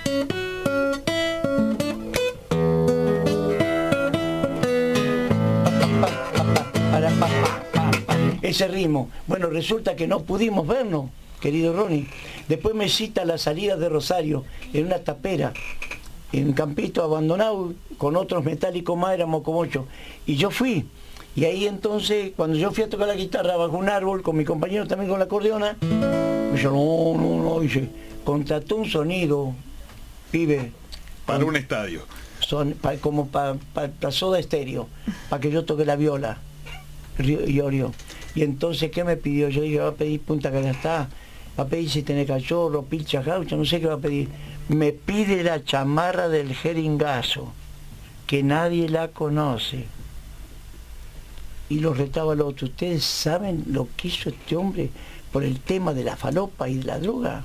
Para, pa, pa, pa, pa. Ese ritmo. Bueno, resulta que no pudimos vernos, querido Ronnie. Después me cita a la salida de Rosario, en una tapera, en un campito abandonado, con otros metálicos más, éramos como ocho. Y yo fui. Y ahí entonces, cuando yo fui a tocar la guitarra bajo un árbol, con mi compañero también con la acordeona, me dijo, no, no, no, dice, contrató un sonido, pibe, Para un estadio. son, pa- como para pa, pa Soda Estéreo, para que yo toque la viola, Ri- Iorio. Y entonces, ¿qué me pidió? Yo dije, va a pedir Punta Canastá, va a pedir si tenés cachorro, pilcha gaucha, no sé qué va a pedir. Me pide la chamarra del jeringazo, que nadie la conoce. Y lo retaba al otro. ¿Ustedes saben lo que hizo este hombre por el tema de la falopa y de la droga?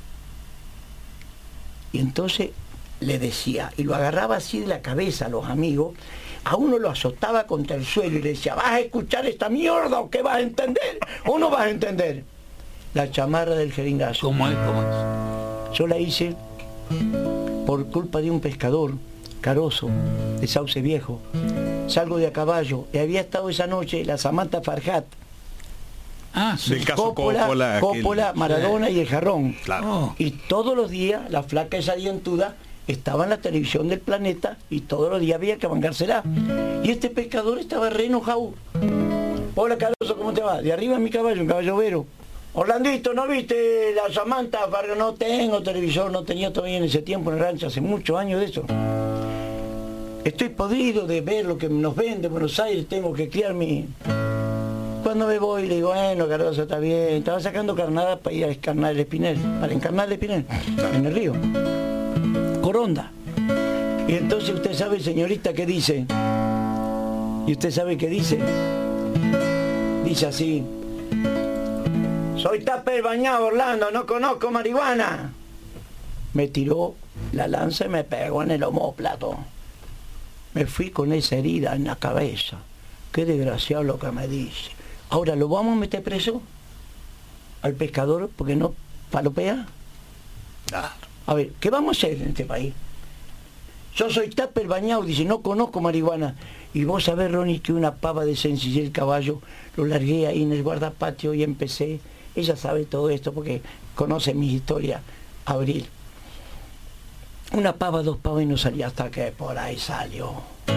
Y entonces le decía, y lo agarraba así de la cabeza a los amigos, a uno lo azotaba contra el suelo y le decía, ¿vas a escuchar esta mierda o qué vas a entender? ¿O no vas a entender? La chamarra del jeringazo. ¿Cómo es? ¿Cómo es? Yo la hice por culpa de un pescador, Caroso, de Sauce Viejo. Salgo de a caballo y había estado esa noche la Samantha Farhat, Ah, sí. Del caso Coppola, Coppola. aquel- Coppola, Maradona y el jarrón. Claro. Oh. Y todos los días la flaca esa dientuda estaba en la televisión del Planeta y todos los días había que bancársela. Y este pescador estaba re enojado. Hola Caroso, ¿cómo te va? De arriba en mi caballo, un caballo vero. Orlandito, ¿no viste la Samantha? Farhat? No tengo televisor, no tenía todavía en ese tiempo en el rancho, hace muchos años de eso. Estoy podrido de ver lo que nos vende Buenos Aires, tengo que criar mi... Cuando me voy le digo, bueno, Caroso, está bien. Estaba sacando carnada para ir a encarnar el Espinel, para encarnar el Espinel, en el río. Coronda. Y entonces usted sabe, señorita, qué dice. Y usted sabe qué dice. Dice así. Soy tupper bañado, Orlando, no conozco marihuana. Me tiró la lanza y me pegó en el omóplato. Me fui con esa herida en la cabeza. Qué desgraciado lo que me dice. Ahora, ¿lo vamos a meter preso? Al pescador, porque no falopea. A ver, ¿qué vamos a hacer en este país? Yo soy tupper bañado, dice, no conozco marihuana. Y vos sabés, Ronnie, que una pava de sencillé el caballo, lo largué ahí en el guardapatio y empecé. Ella sabe todo esto porque conoce mi historia, Abril. Una pava, dos pavas y no salía hasta que por ahí salió.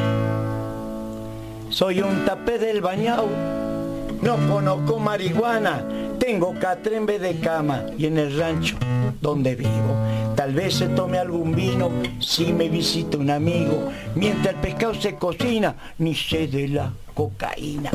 Soy un tapé del bañao, no conozco marihuana, tengo catre en vez de cama y en el rancho donde vivo. Tal vez se tome algún vino si me visita un amigo, mientras el pescado se cocina, ni sé de la cocaína.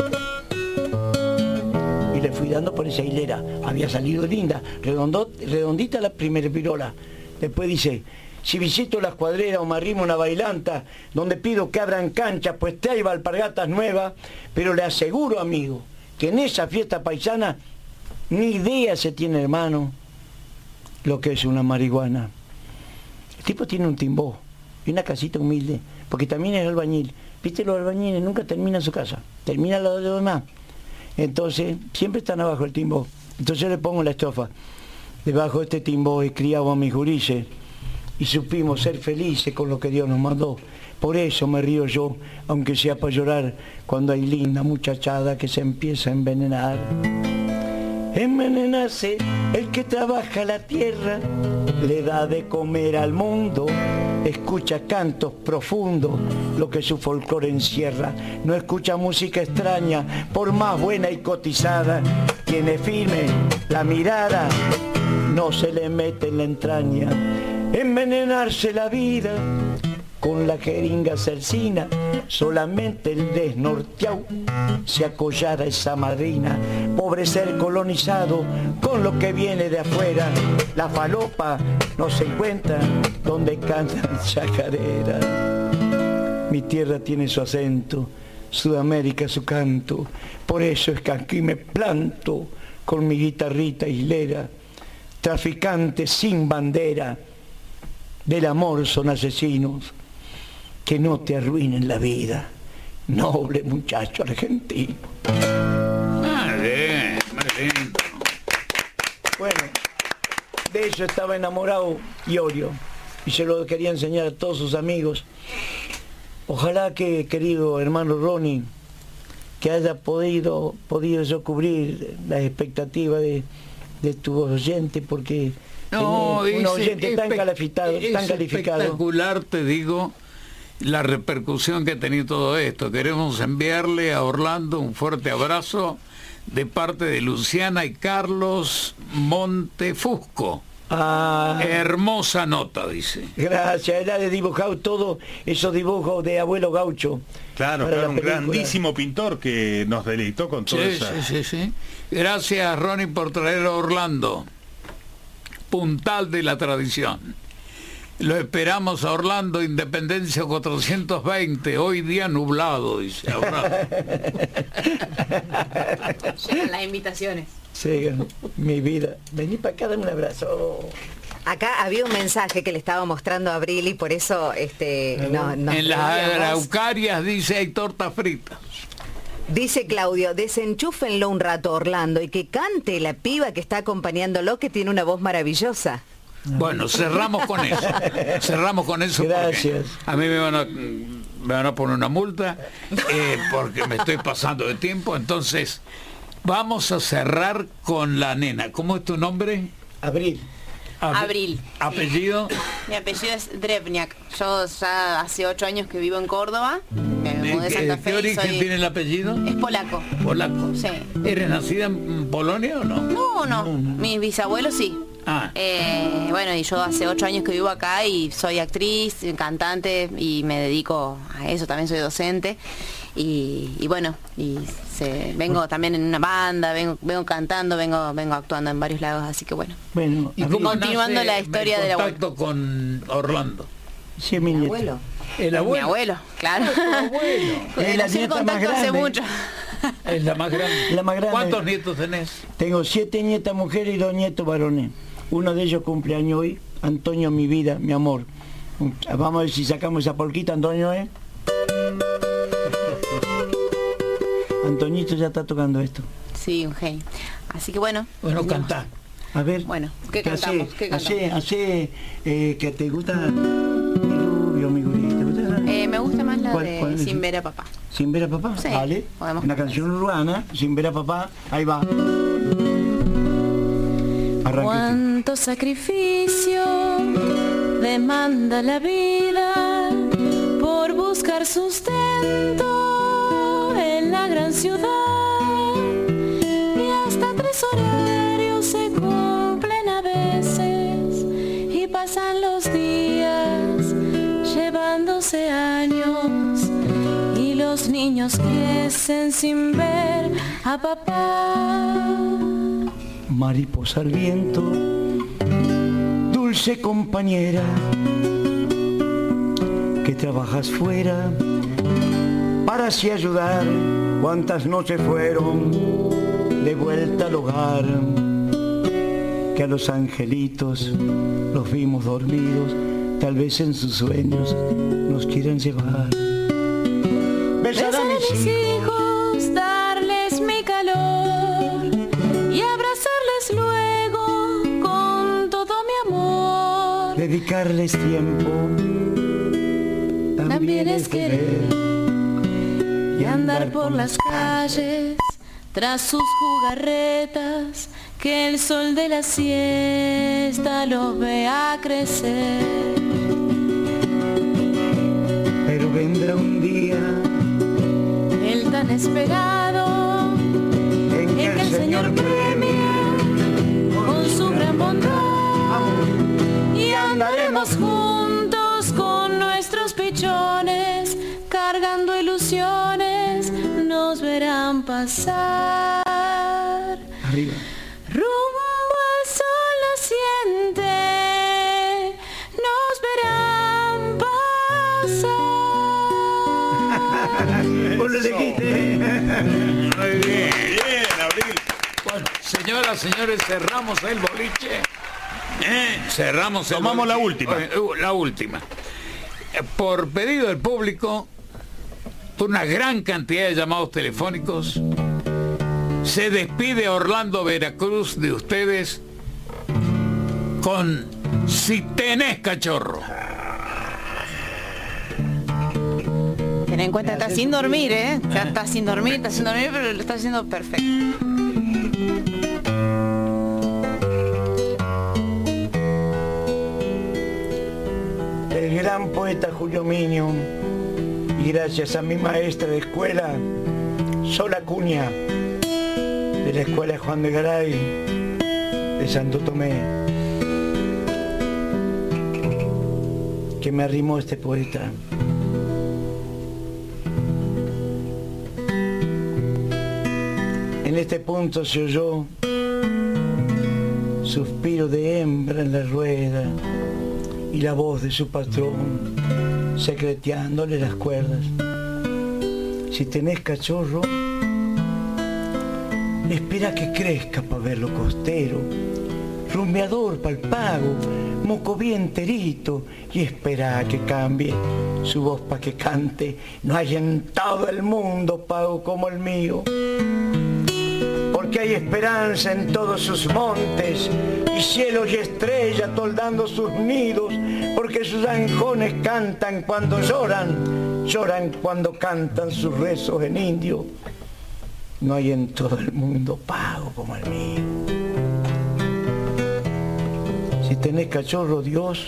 Y le fui dando por esa hilera, había salido linda, redondo, redondita la primera pirola. Después dice, si visito las cuadreras o me arrimo una bailanta, donde pido que abran canchas, pues te hay alpargatas nuevas, pero le aseguro, amigo, que en esa fiesta paisana ni idea se tiene, hermano, lo que es una marihuana. El tipo tiene un timbó, y una casita humilde, porque también es albañil. Viste, los albañiles nunca terminan su casa, terminan lo de los demás. Entonces, siempre están abajo del timbo. Entonces yo le pongo la estrofa. Debajo de este timbo he criado a mis gurises y supimos ser felices con lo que Dios nos mandó. Por eso me río yo, aunque sea para llorar, cuando hay linda muchachada que se empieza a envenenar. Envenenarse el que trabaja la tierra, le da de comer al mundo, escucha cantos profundos, lo que su folclore encierra, no escucha música extraña, por más buena y cotizada, tiene firme la mirada, no se le mete en la entraña. Envenenarse la vida con la jeringa cercina, solamente el desnorteado se acollara esa madrina. Pobre ser colonizado con lo que viene de afuera, la falopa no se encuentra donde cantan chacarera. Mi tierra tiene su acento, Sudamérica su canto, por eso es que aquí me planto con mi guitarrita islera. Traficantes sin bandera, del amor son asesinos, que no te arruinen la vida, noble muchacho argentino. Muy bien, muy bien. Bueno, de eso estaba enamorado Iorio y se lo quería enseñar a todos sus amigos. Ojalá que, querido hermano Ronnie, que haya podido, podido yo cubrir las expectativas de, de tus oyentes, porque No, tenés un es oyente tan espe- calificado, es tan calificado. espectacular, te digo, la repercusión que ha tenido todo esto. Queremos enviarle a Orlando un fuerte abrazo de parte de Luciana y Carlos Montefusco. Ah, Hermosa nota, dice. gracias, él ha dibujado todos esos dibujos de abuelo gaucho. Claro, para claro, la un película. grandísimo pintor que nos deleitó con todo Sí, eso. sí, sí, sí. Gracias, Ronnie, por traer a Orlando, puntal de la tradición. Lo esperamos a Orlando, Independencia cuatrocientos veinte, hoy día nublado, dice. Ahora. Llegan las invitaciones. Sí, mi vida. Vení para acá, dame un abrazo. Acá había un mensaje que le estaba mostrando a Abril y por eso este, no, nos En las reíamos. araucarias dice hay tortas fritas. Dice Claudio, desenchúfenlo un rato Orlando y que cante la piba que está acompañándolo, que tiene una voz maravillosa. Bueno, cerramos con eso. Cerramos con eso. porque Gracias. A mí me van a, me van a poner una multa eh, porque me estoy pasando de tiempo. Entonces, vamos a cerrar con la nena. ¿Cómo es tu nombre? Abril. Ape- Abril, sí. Apellido. Mi apellido es Drevniak. Yo ya hace ocho años que vivo en Córdoba. Me ¿De mudé de qué, Santa qué Fe y origen soy... tiene el apellido? Es polaco. Polaco. Sí. ¿Eres nacida en Polonia o no? No, no. Mis bisabuelos sí. Ah. Eh, bueno, y yo hace ocho años que vivo acá y soy actriz, cantante y me dedico a eso, también soy docente. Y, y bueno, y se, vengo también en una banda, vengo, vengo cantando, vengo, vengo actuando en varios lados, así que bueno. Bueno, ¿Y Abril, cómo Continuando nace la historia el del abuelo. contacto con Orlando? sí, es mi Mi nieto. abuelo. El Mi abuelo. abuelo, claro. Es la Nací en nieta más contacto hace grande. mucho. Es la más grande. La más grande. ¿Cuántos nietos tenés? Tengo siete nietas mujeres y dos nietos varones. Uno de ellos cumple año hoy. Antonio, mi vida, mi amor. Vamos a ver si sacamos esa polquita, Antonio, ¿eh? Antoñito ya está tocando esto. Sí, un genio. Así que bueno. Bueno, venimos. cantá. A ver. Bueno, ¿qué hace- cantamos? ¿Qué cantamos? Hace, hace eh, que te gusta mi rubio, mi gurí. ¿Te gusta? Eh, me gusta más la ¿Cuál- de cuál es? Sin ver a papá. Sin ver a papá. Sí, Vale. podemos Una cantar canción urbana, Sin ver a papá. Ahí va. Arranque. Cuánto sacrificio demanda la vida por buscar sustento en la gran ciudad, y hasta tres horarios se cumplen a veces y pasan los días llevándose años y los niños crecen sin ver a papá. Mariposa al viento, dulce compañera, que trabajas fuera para así ayudar. Cuántas noches fueron de vuelta al hogar, que a los angelitos los vimos dormidos tal vez en sus sueños nos quieran llevar. Besar a mis hijos, darles mi calor y abrazarles luego con todo mi amor. dedicarles tiempo También es querer y andar por las calles tras sus jugarretas, que el sol de la siesta los vea crecer. Pero vendrá un día, El tan esperado, en en que el Señor premia con su gran bondad y andaremos juntos con nuestros pichones, cargando ilusiones, nos verán pasar. Arriba. Rumbo al sol naciente, nos verán pasar. Vos lo dijiste. Muy bien, bien, Abril. Bueno, señoras, señores, cerramos el boliche. Eh, cerramos el Tomamos boliche. la última. Eh, La última. Eh, Por pedido del público, por una gran cantidad de llamados telefónicos, se despide Orlando Veracruz de ustedes con Si tenés cachorro. Ten en cuenta que está sin dormir, ¿eh? Ya está sin dormir, está sin dormir, pero lo está haciendo perfecto. El gran poeta Julio Miño, y gracias a mi maestra de escuela, Sol Acuña, de la escuela de Juan de Garay, de Santo Tomé, que me arrimó este poeta. En este punto se oyó suspiro de hembra en la rueda y la voz de su patrón secreteándole las cuerdas. Si tenés cachorro, espera que crezca para verlo costero, rumbeador pa'l pago, mocoví enterito, y espera que cambie su voz pa' que cante. No hay en todo el mundo pago como el mío, porque hay esperanza en todos sus montes y cielos y estrellas toldando sus nidos, porque sus anjones cantan cuando lloran, lloran cuando cantan sus rezos en indio. No hay en todo el mundo pago como el mío. Si tenés cachorro, Dios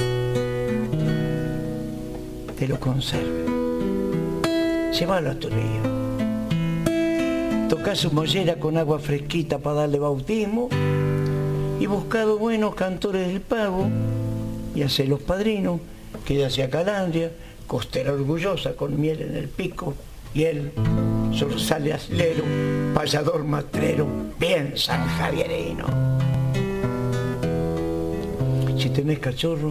te lo conserve. Llévalo a tu río. Tocá su mollera con agua fresquita para darle bautismo, y buscado buenos cantores del pago y hacé los padrinos, que ya sea calandria, costera orgullosa con miel en el pico, y él solo sale aslero, payador matrero, bien sanjavierino. Si tenés cachorro,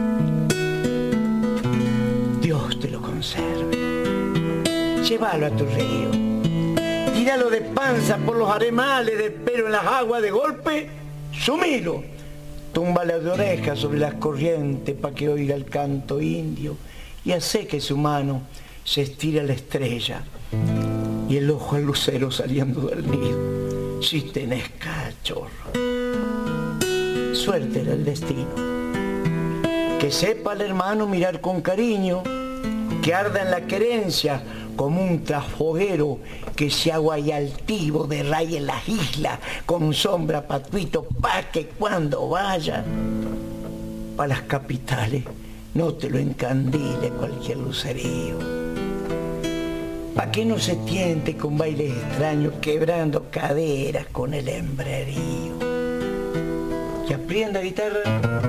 Dios te lo conserve. Llévalo a tu río, tíralo de panza por los aremales de pelo en las aguas, de golpe, sumilo. Túmbale de orejas sobre las corrientes pa' que oiga el canto indio, y hace que su mano se estire a la estrella y el ojo al lucero saliendo del nido. Si tenés cachorro, suerte del destino. Que sepa el hermano mirar con cariño, que arda en la querencia como un trasfoguero, que se agua y altivo de raya en las islas con sombra patuito, pa' que cuando vaya pa' las capitales no te lo encandile cualquier lucerío. Pa' que no se tiente con bailes extraños quebrando caderas con el hembrerío. Que aprenda guitarra,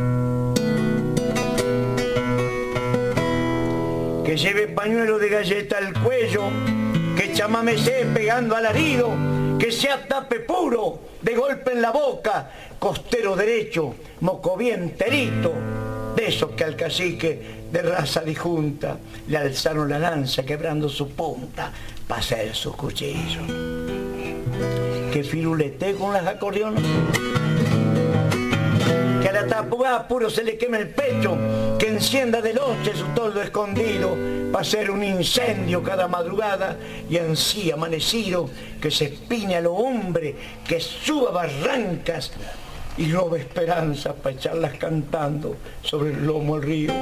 que lleve pañuelo de galleta al cuello, que chamamesé pegando alarido, que sea tape puro, de golpe en la boca, costero derecho, mocoví enterito, de esos que al cacique de raza dijunta le alzaron la lanza quebrando su punta para hacer sus cuchillos. Que firulete con las acordeones, que a la tapugá puro se le quema el pecho, que encienda de noche su toldo escondido, va a ser un incendio cada madrugada, y ansí amanecido, que se espine a lo hombre, que suba barrancas, y roba esperanzas para echarlas cantando sobre el lomo al río.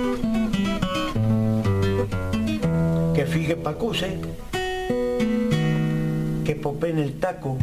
Que figue pacuse, que popé en el taco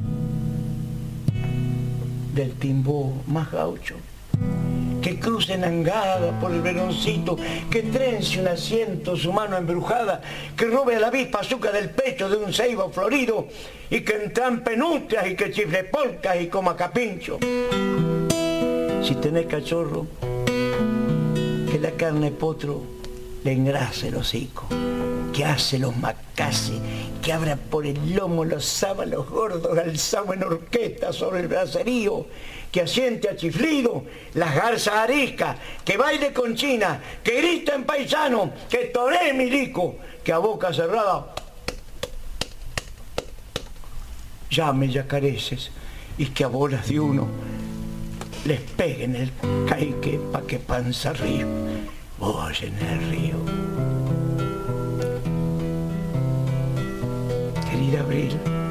del timbó más gaucho, que cruce en angada por el veroncito, que trence un asiento su mano embrujada, que robe a la avispa azúcar del pecho de un ceibo florido, y que entrampe nutrias y que chifle polcas y coma capincho. Si tenés cachorro, que la carne potro le engrase el hocico, que hace los macaces, que abra por el lomo los sábalos gordos alzados en orquesta sobre el braserío, que asiente a chiflido las garzas ariscas, que baile con china, que grita en paisano, que toree milico, que a boca cerrada llame yacareces, y que a bolas de uno les peguen el caique pa' que panza río, oyen el río. Querida Abril,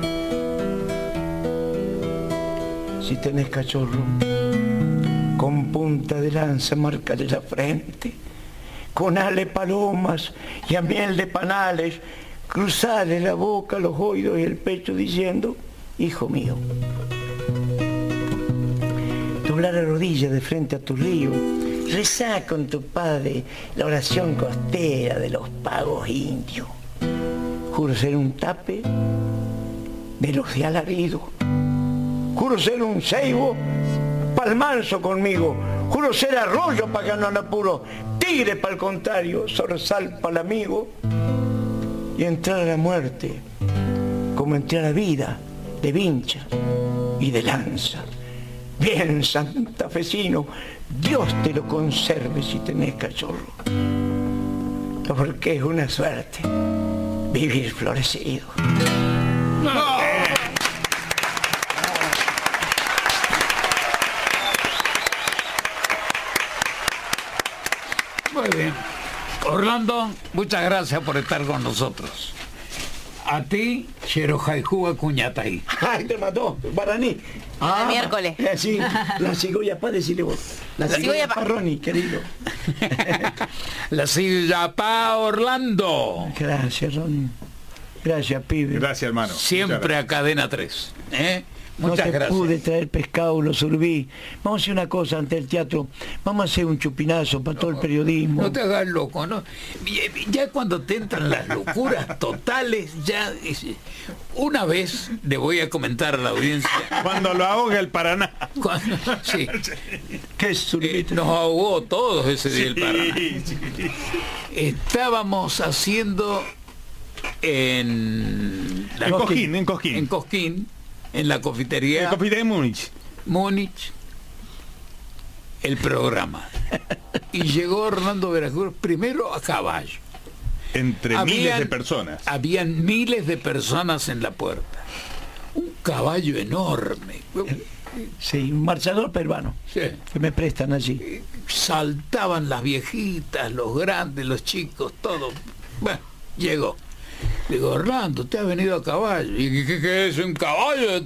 si tenés cachorro, con punta de lanza márcale la frente, con ale palomas y a miel de panales, cruzale la boca, los oídos y el pecho diciendo, hijo mío. Doblar la rodilla de frente a tu río, rezá con tu padre la oración costera de los pagos indios. Juro ser un tape de los de alarido. Juro ser un ceibo pa'l manso conmigo. Juro ser arroyo pa' ganar apuro. Tigre pa'l contrario, zorzal pa'l amigo. Y entrar a la muerte como entré a la vida, de vincha y de lanza. Bien, santafesino, Dios te lo conserve si tenés cachorro. Porque es una suerte vivir florecido. No. Muy bien. Orlando, muchas gracias por estar con nosotros. A ti, Xerojaijúa Cuñatay. ¡Ay, te mató! Guaraní. Ah, miércoles. Eh, sí, la cigüeña pa' decirle vos. La, la cigüeña pa' Ronnie, querido. La cigüeña pa' Orlando. Gracias, Ronnie. Gracias, pibe. Gracias, hermano. Siempre a Cadena tres. ¿eh? Muchas no te gracias. pude traer pescado, lo sorbí. Vamos a hacer una cosa ante el teatro. Vamos a hacer un chupinazo para no, todo el periodismo. No te hagas loco, ¿no? Ya cuando te entran las locuras totales, ya... Una vez le voy a comentar a la audiencia. Cuando lo ahoga el Paraná. Cuando, sí. ¿Qué eh, nos ahogó todos ese día el Paraná. Sí. Estábamos haciendo en... La en Cosquín, en Cosquín. En Cosquín. En la confitería... En la confitería de Múnich. Múnich, el programa. Y llegó Orlando Veracruz primero a caballo. Entre habían, miles de personas. Habían miles de personas en la puerta. Un caballo enorme. Sí, un marchador peruano. Sí. Que me prestan allí. Saltaban las viejitas, los grandes, los chicos, todo. Bueno, llegó. Digo, Orlando, te has venido a caballo. ¿Y qué, qué es un caballo?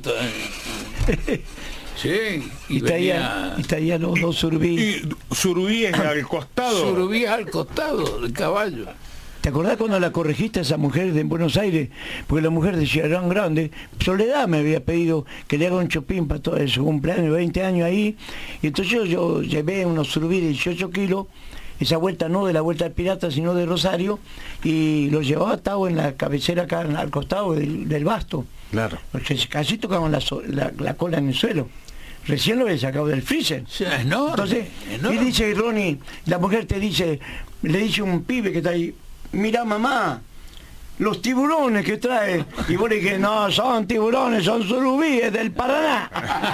Sí. Y, y venía... estarían los dos surubíes. ¿Y surubíes al costado? Surubíes al costado del caballo. ¿Te acordás cuando la corregiste a esa mujer de Buenos Aires? Porque la mujer decía, eran grande. Soledad me había pedido que le haga un chopín para todo su cumpleaños, veinte años ahí. Y entonces yo, yo llevé unos surubíes de dieciocho kilos. Esa vuelta no de la Vuelta al Pirata, sino de Rosario, y lo llevaba atado en la cabecera acá al costado del, del basto. Claro. Porque casi tocaban la, la, la cola en el suelo. Recién lo había sacado del freezer. Sí, enorme, Entonces, enorme. y dice Ronnie, la mujer te dice, le dice un pibe que está ahí, mira mamá, los tiburones que trae. Y vos le dije, no, son tiburones, son surubíes del Paraná.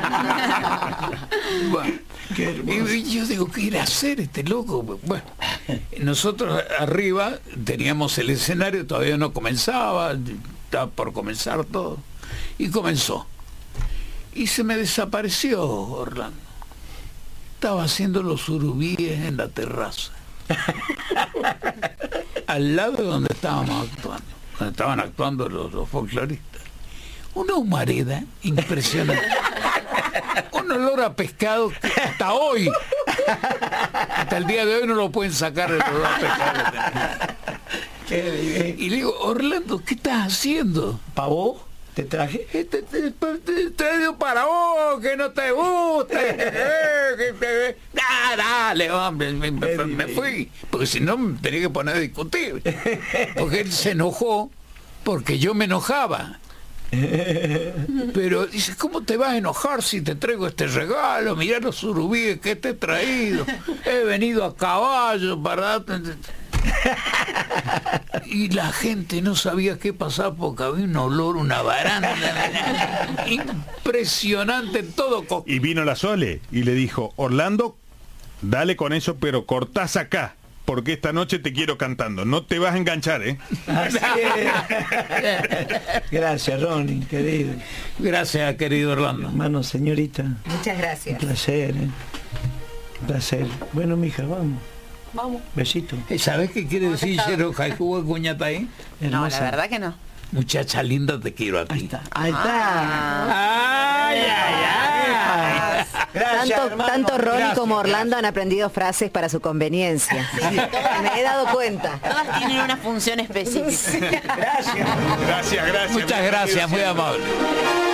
Bueno, y yo digo, ¿qué irá a hacer este loco? Bueno, nosotros arriba teníamos el escenario, todavía no comenzaba, estaba por comenzar todo. Y comenzó. Y se me desapareció Orlando. estaba haciendo los surubíes en la terraza. Al lado de donde estábamos actuando, donde estaban actuando los, los folcloristas. Una humareda impresionante. Un olor a pescado que hasta hoy, hasta el día de hoy no lo pueden sacar el olor a pescado. Y le digo, Orlando, ¿qué estás haciendo? ¿Pa' vos? ¿Te traje? Te, te, te, te traigo para vos, que no te guste. que te... Ah, dale, hombre, me, me, me fui. Porque si no me tenía que poner a discutir. Porque él se enojó porque yo me enojaba. Pero dice, ¿cómo te vas a enojar si te traigo este regalo? Mirá los surubíes que te he traído. He venido a caballo para darte... Y la gente no sabía qué pasaba porque había un olor, una baranda impresionante, todo. Y vino la Sole y le dijo, Orlando, dale con eso, pero cortás acá, porque esta noche te quiero cantando. No te vas a enganchar, ¿eh? Así es. Gracias, Ronnie, querido. Gracias, querido Orlando. Hermano, señorita. Muchas gracias. Un placer, ¿eh? Un placer. Bueno, mija, vamos. Vamos. Besito. ¿Sabes qué quiere decir Xerojajú cuñata ahí? No, la verdad que no. Muchacha linda, te quiero a ti. Ahí está. Ahí está. Ay, ay, ay. Gracias, Tanto, hermano. tanto Ronnie Gracias, como Orlando gracias. han aprendido frases para su conveniencia. Me he dado cuenta. Todas tienen una función específica. Gracias. Gracias, gracias. Muchas gracias, muy amable.